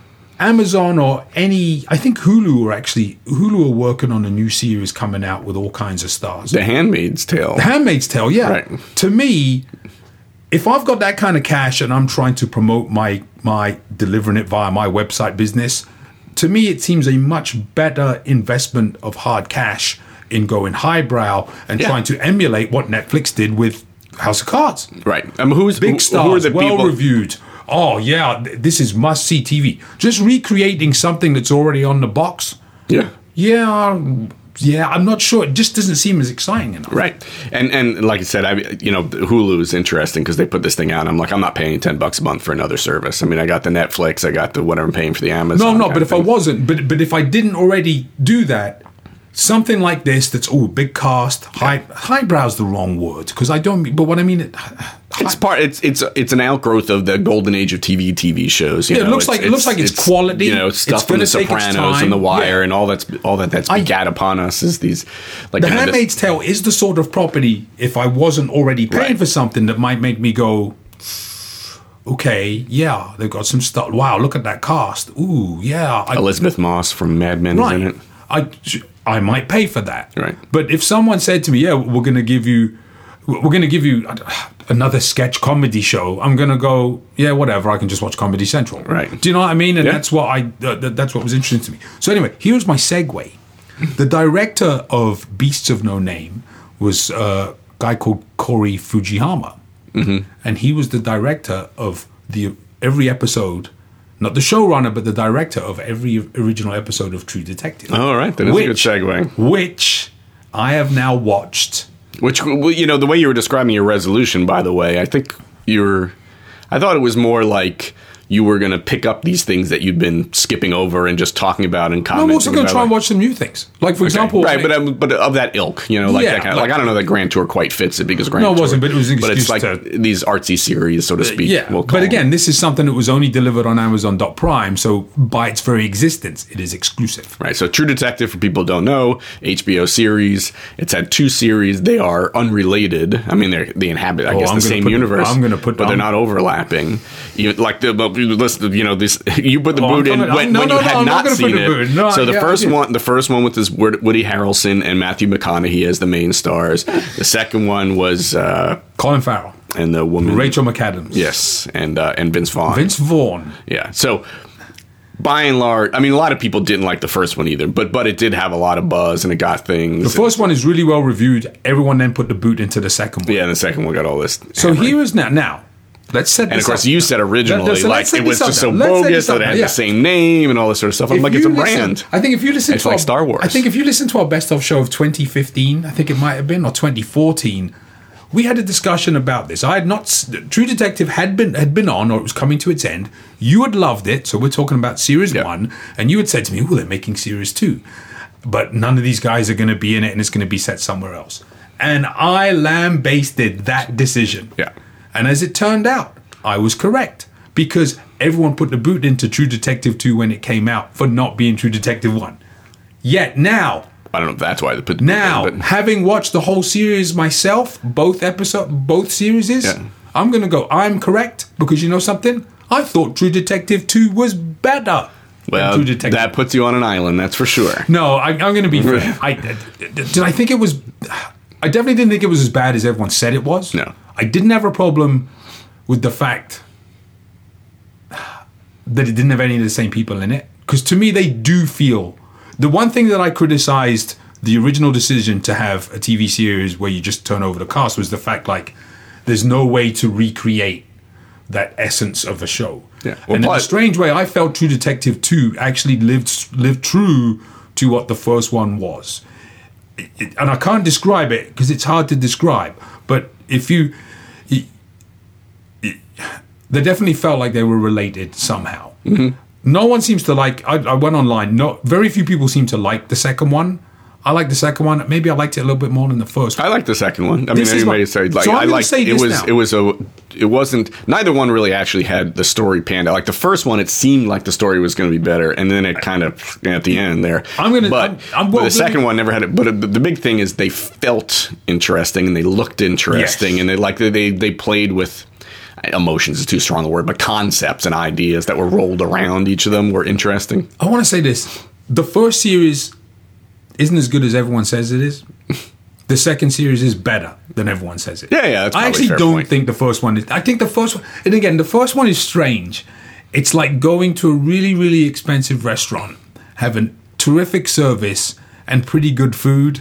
Amazon or any, I think Hulu are actually Hulu are working on a new series coming out with all kinds of stars. The Handmaid's Tale. The Handmaid's Tale. Yeah. Right. To me, if I've got that kind of cash and I'm trying to promote my my delivering it via my website business, to me it seems a much better investment of hard cash in going highbrow and yeah. trying to emulate what Netflix did with House of Cards. Right. I mean, who's big who, stars, who are the well people? reviewed. Oh yeah, this is must see T V. Just recreating something that's already on the box. Yeah. Yeah. Yeah, I'm not sure. It just doesn't seem as exciting enough. Right. And and like I said, I you know, Hulu is interesting because they put this thing out. I'm like, I'm not paying ten bucks a month for another service. I mean, I got the Netflix, I got the whatever I'm paying for the Amazon. No, no, but if I wasn't, but but if I didn't already do that, something like this that's oh big cast, high highbrow's the wrong word because I don't. But what I mean, it, it's part. It's it's it's an outgrowth of the golden age of T V T V shows. You yeah, know? it looks it's, like it looks like it's, it's quality. You know, stuff from The Sopranos and The Wire yeah. and all that's all that that's begat upon us is these. Like The you know, Handmaid's Tale is the sort of property. If I wasn't already paying right. for something that might make me go, okay, yeah, they've got some stuff. Wow, look at that cast. Ooh, yeah. I, Elizabeth Moss from Mad Men right. is in it. I. I might pay for that. Right. But if someone said to me, yeah, we're going to give you, we're going to give you another sketch comedy show, I'm going to go, yeah, whatever. I can just watch Comedy Central. Right. Do you know what I mean? And yeah. that's what I, uh, that's what was interesting to me. So anyway, here's my segue. The director of Beasts of No Name was a guy called Corey Fujiyama. Mm-hmm. And he was the director of the every episode, not the showrunner, but the director of every original episode of True Detective. All right, that is which, a good segue. Which I have now watched. Which, you know, the way you were describing your resolution, by the way, I think you were... I thought it was more like you were going to pick up these things that you'd been skipping over and just talking about and commenting. No, I'm also going to try like, and watch some new things. Like, for okay, example... Right, I, but um, but of that ilk, you know, like yeah, that kind of, like, like, I don't know that Grand Tour quite fits it because Grand no, Tour... it wasn't, but it was an But it's like to, these artsy series, so to speak. Uh, yeah, we'll but again, this is something that was only delivered on Amazon dot Prime, so by its very existence, it is exclusive. Right, so True Detective, for people who don't know, H B O series. It's had two series. They are unrelated. I mean, they they inhabit, I oh, guess, I'm the same put, universe. I'm going to put... But I'm, they're not overlapping. Even, like the, but listen, you know this. You put the Oh, boot I'm in gonna- when, no, when no, you no, had I'm not not gonna seen put the it. boot. No, so the yeah, first I did. one, the first one with this Woody Harrelson and Matthew McConaughey as the main stars. The second one was uh, Colin Farrell. and the woman Rachel McAdams. Yes, and uh, and Vince Vaughn. Vince Vaughn. Yeah. So by and large, I mean, a lot of people didn't like the first one either, but but it did have a lot of buzz and it got things. The first one is really well reviewed. Everyone then put the boot into the second one. Yeah, and the second one got all this. So hammering. here is now. Now, let's set And this of course, up. you said originally, So like, let's set it was this just up so now. Let's set bogus this up that it now, had yeah. the same name and all this sort of stuff. I'm If like, you it's a listen- brand. I think if you listen It's to like our, Star Wars. I think if you listen to our best of show of twenty fifteen, I think it might have been, or twenty fourteen, we had a discussion about this. I had not True Detective had been had been on, or it was coming to its end. You had loved it, so we're talking about series Yeah. one, and you had said to me, "Oh, they're making series two, but none of these guys are going to be in it, and it's going to be set somewhere else." And I lambasted that decision. Yeah. And as it turned out, I was correct, because everyone put the boot into True Detective two when it came out for not being True Detective one. Yet now, I don't know if that's why they put the now, but having watched the whole series myself, both episode, both series, Yeah. I'm going to go, I'm correct, because you know something? I thought True Detective two was better well, than True Detective. that puts you on an island, that's for sure. No, I, I'm going to be fair. I, did I think it was... I definitely didn't think it was as bad as everyone said it was. No. I didn't have a problem with the fact that it didn't have any of the same people in it. Because to me, they do feel... The one thing that I criticized the original decision to have a T V series where you just turn over the cast was the fact, like, there's no way to recreate that essence of a show. Yeah. Well, and in a plus- strange way, I felt True Detective two actually lived lived true to what the first one was. It, it, and I can't describe it because it's hard to describe. But if you... It, it, they definitely felt like they were related somehow. Mm-hmm. No one seems to like... I, I went online. No, very few people seem to like the second one. I like the second one. Maybe I liked it a little bit more than the first. I like the second one. I This mean, is anybody my- say like so I'm I gonna like say it this was now. it was a it wasn't neither one really actually had the story panned out. Like the first one, it seemed like the story was going to be better, and then it kind of at the end there. I'm gonna- but, I'm- I'm but well- the second one never had it. But the big thing is they felt interesting and they looked interesting, Yes. and they like they they played with. Emotions is too strong a word, but concepts and ideas that were rolled around each of them were interesting. I want to say this. The first series isn't as good as everyone says it is. The second series is better than everyone says it. Yeah, yeah, that's I probably a actually fair don't point. think the first one is... I think the first one... And again, the first one is strange. It's like going to a really, really expensive restaurant, having terrific service and pretty good food,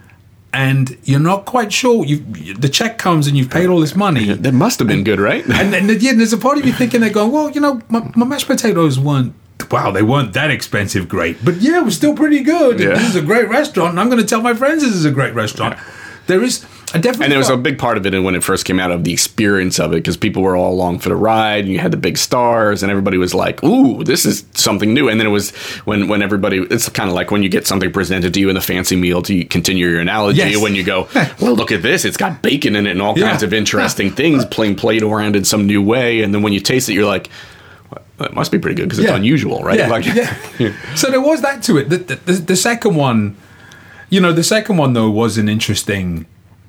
and you're not quite sure. You The check comes and you've paid all this money. That must have been good, right? And then yeah, there's a part of you thinking, they're going, well, you know, my, my mashed potatoes weren't, wow, they weren't that expensive, great. But yeah, it was still pretty good. Yeah. This is a great restaurant, and I'm going to tell my friends this is a great restaurant. Yeah. There is, I definitely And there was a felt- big part of it when it first came out of the experience of it, because people were all along for the ride, and you had the big stars, and everybody was like, "Ooh, this is something new." And then it was when when everybody, it's kind of like when you get something presented to you in a fancy meal. To continue your analogy, Yes. when you go, "Well, look at this! It's got bacon in it and all Yeah. kinds of interesting things playing played around in some new way." And then when you taste it, you're like, well, "That must be pretty good because it's Yeah. unusual, right?" Yeah, Like, yeah. So there was that to it. The, the, the, the second one, you know, the second one, though, was an interesting...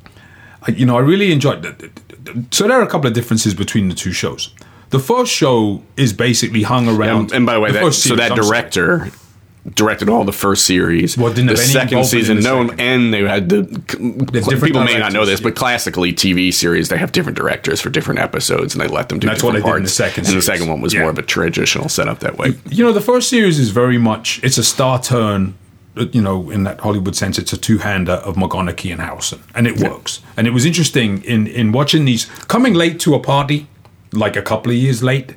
I- You know, I really enjoyed it. So there are a couple of differences between the two shows. The first show is basically hung around... And, and by the way, that, first so series, that I'm sorry. director directed all the first series. Well, didn't the have any second involvement season, in the no, second. and they had the. different People may not know directors, this, yeah. but classically, T V series they have different directors for different episodes, and they let them do That's what different they did in parts. the second and the series. second one was Yeah. more of a traditional setup that way. You know, the first series is very much, it's a star turn, uh, you know, in that Hollywood sense. It's a two-hander of McConaughey and Harrelson, and it works. And it was interesting in, in watching these, coming late to a party, like a couple of years late,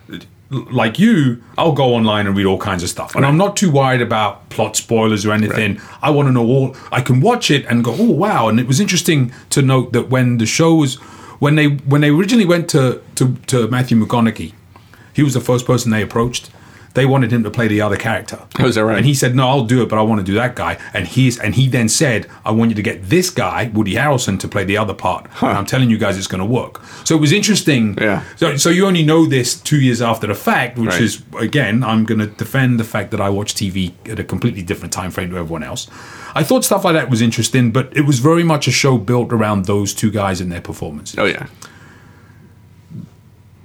like you, I'll go online and read all kinds of stuff. And I'm not too worried about plot spoilers or anything. Right. I want to know all, I can watch it and go, oh, wow. And it was interesting to note that when the show was, when they when they originally went to, to, to Matthew McConaughey, he was the first person they approached. They wanted him to play the other character. Oh, is that right? And he said, no, I'll do it, but I want to do that guy. And he's and he then said, I want you to get this guy, Woody Harrelson, to play the other part. And I'm telling you guys it's going to work. So it was interesting. Yeah. So, so you only know this two years after the fact, which Right. is, again, I'm going to defend the fact that I watch T V at a completely different time frame to everyone else. I thought stuff like that was interesting, but it was very much a show built around those two guys and their performances. Oh yeah,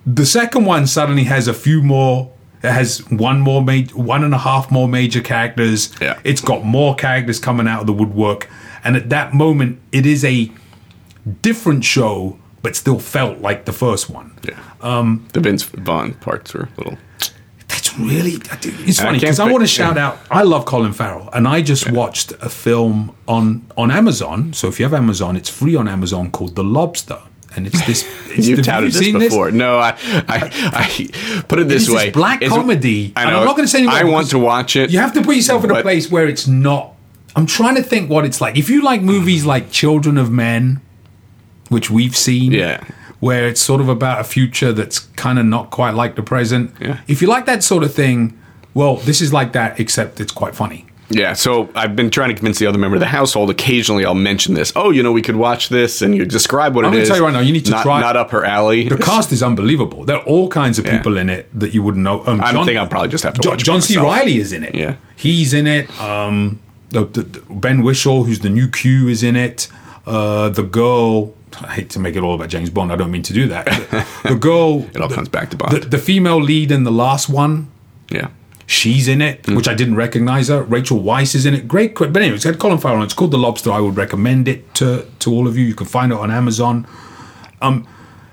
The second one suddenly has a few more. It has one more, ma- one and a half more major characters. Yeah. It's got more characters coming out of the woodwork, and at that moment, it is a different show, but still felt like the first one. Yeah. Um, the Vince Vaughn parts were a little. That's really. It's funny because I, I want to shout yeah. out. I love Colin Farrell, and I just yeah. watched a film on on Amazon. So if you have Amazon, it's free on Amazon called The Lobster. And it's this. It's You've the, touted you this before. This? No, I, I, I put it this it's way: this black it's, comedy. I know. And I'm not going to say. I want to watch it. You have to put yourself in a place where it's not. I'm trying to think what it's like. If you like movies like Children of Men, which we've seen, yeah, where it's sort of about a future that's kind of not quite like the present. Yeah. If you like that sort of thing, well, this is like that, except it's quite funny. Yeah, so I've been trying to convince the other member of the household. Occasionally, I'll mention this. Oh, you know, we could watch this, and you describe what I'm it is. I'm going to tell you right now, you need to not, try. Not up her alley. The cast is unbelievable. There are all kinds of yeah. people in it that you wouldn't know. Um, I John, think I'll probably just have to John, watch John it C. Reilly is in it. Yeah, he's in it. Um, the, the, the Ben Whishaw, who's the new Q, is in it. Uh, the girl. I hate to make it all about James Bond. I don't mean to do that. The, the girl. It all the, comes back to Bond. The, the female lead in the last one. Yeah. She's in it, mm. which I didn't recognize her. Rachel Weisz is in it. Great. But anyway, it's got Colin Farrell. It's called The Lobster. I would recommend it to, to all of you. You can find it on Amazon. Um,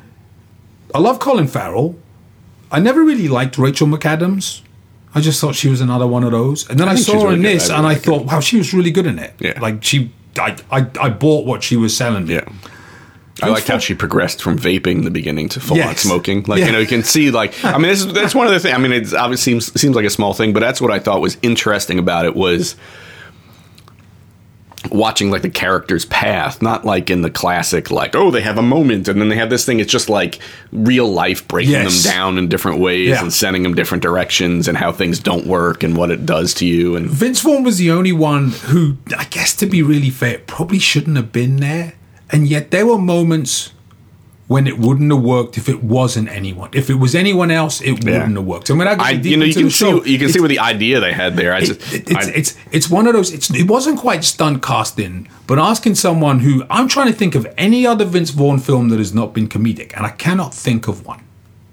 I love Colin Farrell. I never really liked Rachel McAdams. I just thought she was another one of those. And then I, I saw her really in this, I and I thought, wow, she was really good in it. Yeah. Like, she, I, I, I bought what she was selling me. Yeah. I liked how she progressed from vaping in the beginning to full-on yes. smoking. Like, yeah. you know, you can see, like, I mean, this is, that's one of the things. I mean, it obviously seems, seems like a small thing, but that's what I thought was interesting about it was watching, like, the character's path, not like in the classic, like, oh, they have a moment, and then they have this thing. It's just, like, real life breaking yes. them down in different ways yeah. and sending them different directions and how things don't work and what it does to you. And Vince Vaughn was the only one who, I guess to be really fair, probably shouldn't have been there. And yet there were moments when it wouldn't have worked if it wasn't anyone. If it was anyone else, it wouldn't yeah. have worked. So when I, I you know, you can see you can see what the idea they had there. I it, just, it, it's, I, it's it's one of those. It's, it wasn't quite stunt casting, but asking someone who I'm trying to think of any other Vince Vaughn film that has not been comedic, and I cannot think of one.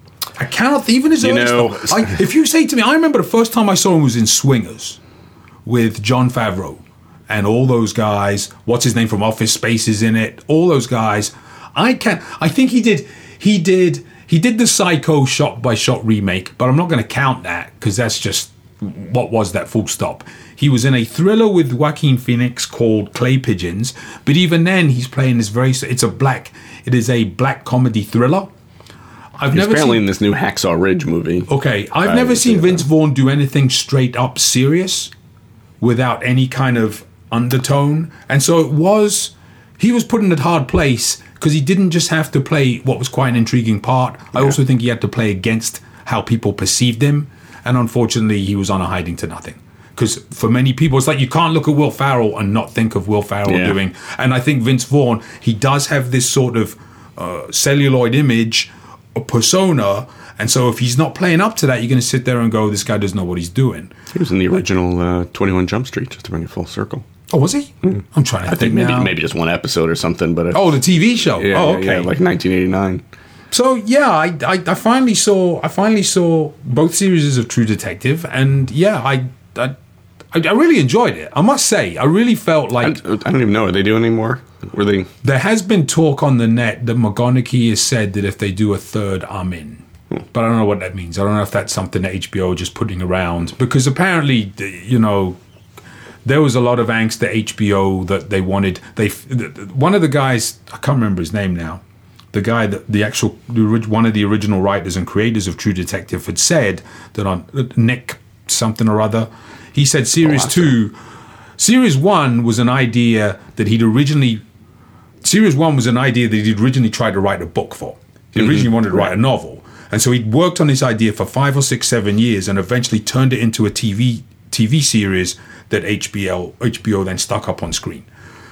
I cannot even his you early know, stuff. I, if you say to me, I remember the first time I saw him was in Swingers with Jon Favreau. And all those guys, what's his name from Office Space is in it. All those guys, I can't. I think he did. He did. He did the Psycho shot by shot remake, but I'm not going to count that because that's just what was that full stop. He was in a thriller with Joaquin Phoenix called Clay Pigeons, but even then he's playing this very. It's a black. It is a black comedy thriller. I've He's never apparently seen, in this new Hacksaw Ridge movie. Okay, I've I never seen Vince Vaughn do anything straight up serious without any kind of undertone, and so it was he was put in a hard place because he didn't just have to play what was quite an intriguing part. Yeah. I also think he had to play against how people perceived him, and unfortunately he was on a hiding to nothing because for many people it's like you can't look at Will Ferrell and not think of Will Ferrell yeah. doing, and I think Vince Vaughn, he does have this sort of uh, celluloid image, a persona. And so if he's not playing up to that, you're going to sit there and go, this guy doesn't know what he's doing. He was in the original uh, twenty-one Jump Street, just to bring it full circle. Oh, was he? Mm. I'm trying to I think, think maybe now. maybe just one episode or something. But oh, the T V show. Yeah, oh, yeah, okay, yeah, like nineteen eighty-nine. So yeah, I, I I finally saw I finally saw both series of True Detective, and yeah, I I I really enjoyed it. I must say, I really felt like I, I don't even know. Are they doing any more? Were they? There has been talk on the net that McConaughey has said that if they do a third, I'm in. But I don't know what that means. I don't know if that's something that H B O are just putting around. Because apparently, you know, there was a lot of angst at H B O that they wanted. They One of the guys, I can't remember his name now, the guy, that the actual, one of the original writers and creators of True Detective had said that on Nick something or other, he said series oh, two, series one was an idea that he'd originally, series one was an idea that he'd originally tried to write a book for. He mm-hmm. originally wanted to write a novel. And so he worked on this idea for five or six, seven years and eventually turned it into a T V T V series that H B O H B O then stuck up on screen.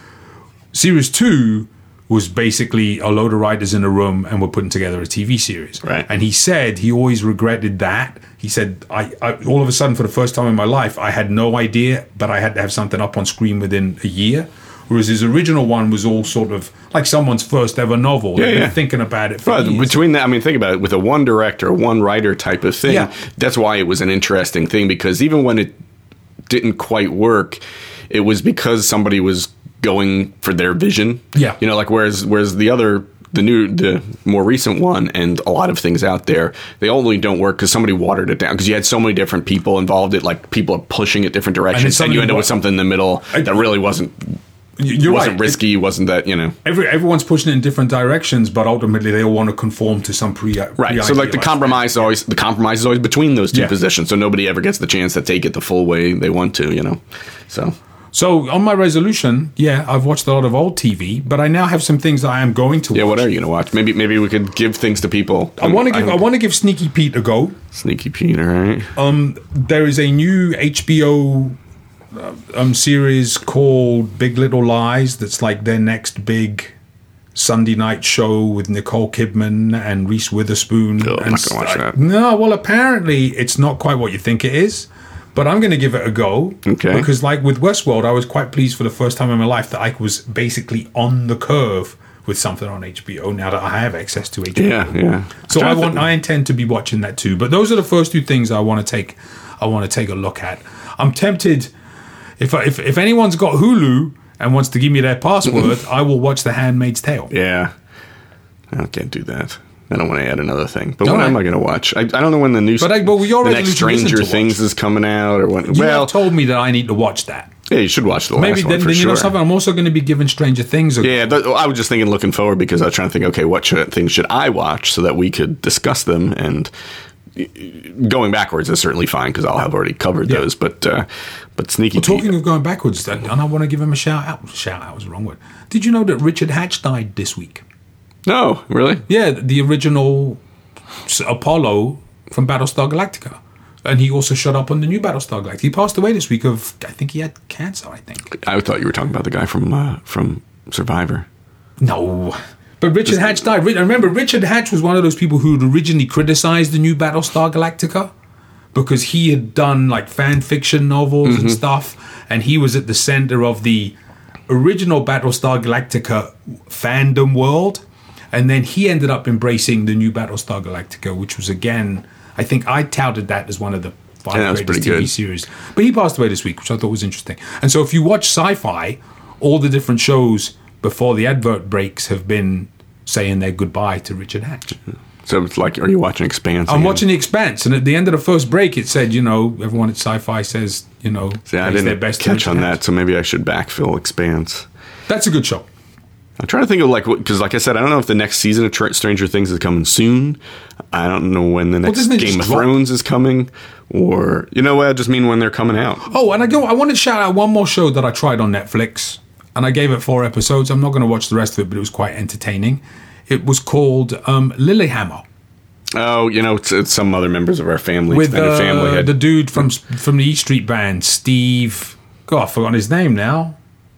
Series two was basically a load of writers in a room and were putting together a T V series. Right. And he said he always regretted that. He said, I, I all of a sudden, for the first time in my life, I had no idea, but I had to have something up on screen within a year. Whereas his original one was all sort of like someone's first ever novel. Yeah, They've yeah. been thinking about it for Well, years. between that, I mean, think about it. With a one director, one writer type of thing, Yeah. that's why it was an interesting thing, because even when it didn't quite work, it was because somebody was going for their vision. Yeah. You know, like whereas whereas the other, the new, the more recent one and a lot of things out there, they only don't work because somebody watered it down because you had so many different people involved. It like people are pushing it different directions, and, and you end up with something in the middle I, that really wasn't. You're wasn't right. risky. It, wasn't that you know? Every, everyone's pushing it in different directions, but ultimately they all want to conform to some pre. Right. So like the compromise yeah. always the compromise is always between those two Yeah. positions. So nobody ever gets the chance to take it the full way they want to. You know. So. So on my resolution, yeah, I've watched a lot of old T V, but I now have some things that I am going to watch. Yeah, what are you going to watch? Maybe maybe we could give things to people. I want to give I, I want to give Sneaky Pete a go. Sneaky Pete, all right. Um, there is a new H B O uh, um series called Big Little Lies. That's like their next big Sunday night show with Nicole Kidman and Reese Witherspoon. Oh, I'm and not going to watch that. No, well, apparently it's not quite what you think it is. But I'm going to give it a go. Okay. Because like with Westworld, I was quite pleased for the first time in my life that I was basically on the curve with something on H B O now that I have access to H B O. Yeah, yeah. So I want think- I intend to be watching that too. But those are the first two things I want to take I want to take a look at. I'm tempted if I, if if anyone's got Hulu and wants to give me their password, I will watch The Handmaid's Tale. Yeah. I can't do that. I don't want to add another thing. But Don't what I? am I going to watch? I, I don't know when the new But I- but your the next resolution isn't Stranger to watch. Things is coming out or when. You well, have told me that I need to watch that. yeah, you should watch the last Maybe one then, for then you sure. know something. I'm also going to be giving Stranger Things a Yeah, th- I was just thinking, looking forward, because I was trying to think, okay, what should, things should I watch so that we could discuss them? And going backwards is certainly fine because I'll have already covered Yeah. those. But uh, but Sneaky Well, talking Pete, of going backwards, and I want to give him a shout out. Shout out was the wrong word. Did you know that Richard Hatch died this week? no, really? Yeah, the original s- Apollo from Battlestar Galactica. And he also showed up on the new Battlestar Galactica. He passed away this week of, I think he had cancer, I think. I thought you were talking about the guy from uh, from Survivor. No. But Richard Hatch died. Ri- Remember, Richard Hatch was one of those people who had originally criticized the new Battlestar Galactica because he had done like fan fiction novels Mm-hmm. and stuff. And he was at the center of the original Battlestar Galactica fandom world. And then he ended up embracing the new Battlestar Galactica, which was, again, I think I touted that as one of the five Yeah, that was greatest pretty T V good. series. But he passed away this week, which I thought was interesting. And so if you watch sci-fi, all the different shows before the advert breaks have been saying their goodbye to Richard Hatch. So it's like, are you watching Expanse? I'm again? watching The Expanse, and at the end of the first break, it said, you know, everyone at Sci-Fi says, you know, See, I plays didn't their best to catch Richard on Hatch. that, so maybe I should backfill Expanse. That's a good show. I'm trying to think of like, because like I said, I don't know if the next season of Tr- Stranger Things is coming soon. I don't know when the next doesn't it Game just of drop? Thrones is coming, or you know what? I just mean when they're coming out. Oh, and I go. I want to shout out one more show that I tried on Netflix, and I gave it four episodes. I'm not going to watch the rest of it, but it was quite entertaining. It was called um, Lilyhammer. Oh, you know, it's, it's some other members of our family, With extended uh, family. Had, the dude from from the E Street Band, Steve. God, I've forgotten his name now.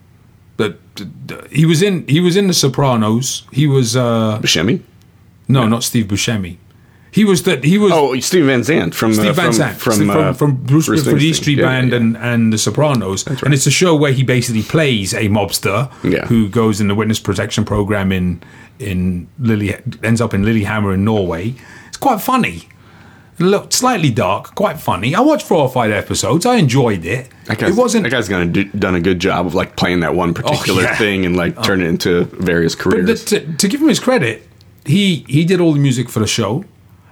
But uh, he was in he was in The Sopranos. He was uh, Buscemi? no, not Steve Buscemi. He was that he was Oh, Steve Van Zandt from Steve uh, Van from, Zandt from, from, uh, from Bruce, Bruce from the E Springsteen. Street Yeah, Band yeah. and and The Sopranos, right. and it's a show where he basically plays a mobster Yeah. who goes in the witness protection program in in Lily ends up in Lilyhammer in Norway. It's quite funny. Look, slightly dark, quite funny. I watched four or five episodes. I enjoyed it. That guy's, It wasn't. that guy's gonna do, done a good job of like playing that one particular yeah. thing and like turn it into various But careers. to, to give him his credit, he he did all the music for the show,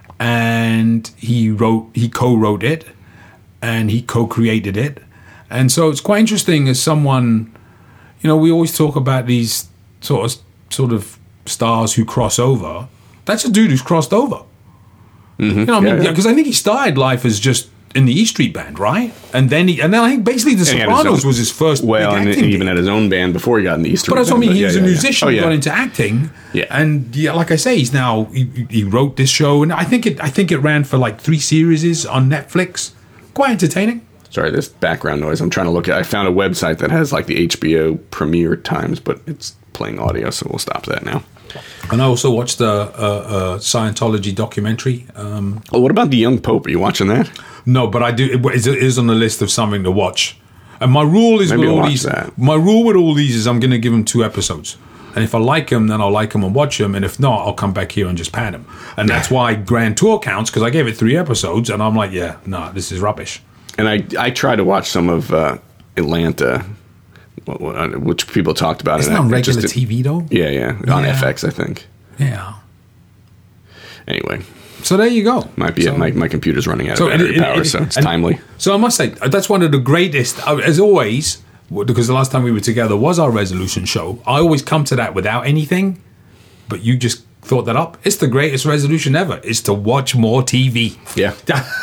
and he wrote, he co-wrote it, and he co-created it, and so it's quite interesting as someone, you know, we always talk about these sort of sort of stars who cross over. That's a dude who's crossed over. Mm-hmm. You know, what I Yeah, mean, yeah. because I think he started life as just in the E Street Band, right? And then he, and then I think basically The And he had his Sopranos own- was his first. well, big and acting he even gig. had his own band before he got in the Eastern. But that's what I mean. He was a musician Oh, who yeah. got into acting. Yeah. And yeah, like I say, he's now he, he wrote this show, and I think it I think it ran for like three series on Netflix. Quite entertaining. Sorry, this background noise. I'm trying to look at. I found a website that has like the H B O premiere times, but it's playing audio, so we'll stop that now. And I also watched a, a, a Scientology documentary. Um, Oh, what about the Young Pope? Are you watching that? no, but I do. It is, it is on the list of something to watch. And my rule is Maybe with I'll all watch these. that. My rule with all these is I'm going to give them two episodes. And if I like them, then I'll like them and watch them. And if not, I'll come back here and just pan them. And that's why Grand Tour counts, because I gave it three episodes, and I'm like, yeah, no, nah, this is rubbish. And I I try to watch some of uh, Atlanta, which people talked about. It's not regular T V, though? Yeah, yeah. On yeah. F X, I think. Yeah. Anyway. So there you go. Might be so, it. My, my computer's running out so of battery it, it, power, it, so it's and, timely. So I must say, that's one of the greatest, as always, because the last time we were together was our resolution show. I always come to that without anything, but you just thought that up. It's the greatest resolution ever, is to watch more T V. Yeah.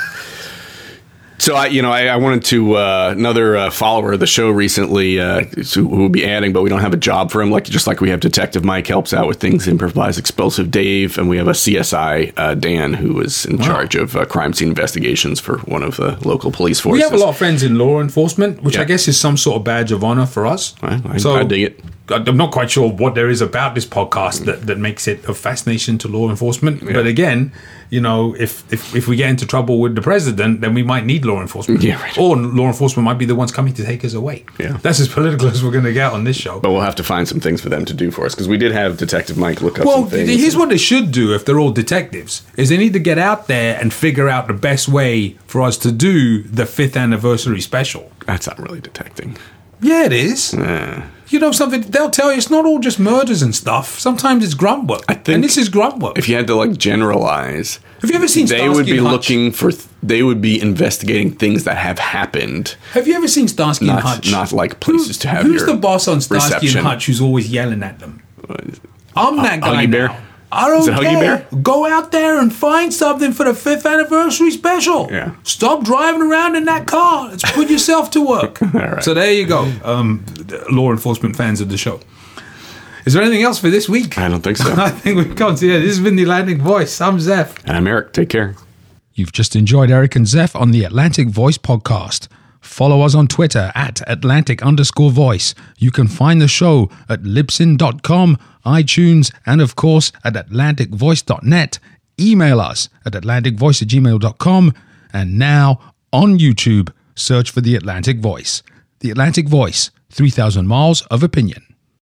So, I, you know, I, I wanted to, uh, another uh, follower of the show recently uh, who will be adding, but we don't have a job for him. Like Just like we have Detective Mike helps out with things, Improvised Explosive Dave, and we have a C S I, uh, Dan, who is in wow. charge of uh, crime scene investigations for one of the local police forces. We have a lot of friends in law enforcement, which yeah. I guess is some sort of badge of honor for us. Right, I, so, I dig it. I'm not quite sure what there is about this podcast that, that makes it a fascination to law enforcement. Yeah. But again, you know, if, if if we get into trouble with the president, then we might need law enforcement. Yeah, right. Or law enforcement might be the ones coming to take us away. Yeah. That's as political as we're going to get on this show. But we'll have to find some things for them to do for us, because we did have Detective Mike look up well, some things. Well, here's what they should do if they're all detectives, is they need to get out there and figure out the best way for us to do the fifth anniversary special. That's not really detecting. Yeah, it is. Uh, you know something? They'll tell you it's not all just murders and stuff. Sometimes it's grunt work. I think and this is grunt work. If you had to like generalize, have you ever seen? They Starsky would be and Hutch? looking for. Th- they would be investigating things that have happened. Have you ever seen Starsky not, and Hutch? Not like places Who, to have. Who's your the boss on Starsky reception. and Hutch who's always yelling at them? I'm that guy Huggy now. Bear? I don't Is it Huggy care. Bear? Go out there and find something for the fifth anniversary special. Yeah. Stop driving around in that car. Let's put yourself to work. All right. So there you go, um, law enforcement fans of the show. Is there anything else for this week? I don't think so. I think we've gone to yeah, this has been the Atlantic Voice. I'm Zeph. And I'm Eric. Take care. You've just enjoyed Eric and Zeph on the Atlantic Voice podcast. Follow us on Twitter at Atlantic underscore voice. You can find the show at libsyn dot com, iTunes, and of course at atlantic voice dot net. Email us at atlantic voice at gmail dot com. And now on YouTube, search for The Atlantic Voice. The Atlantic Voice, three thousand miles of opinion.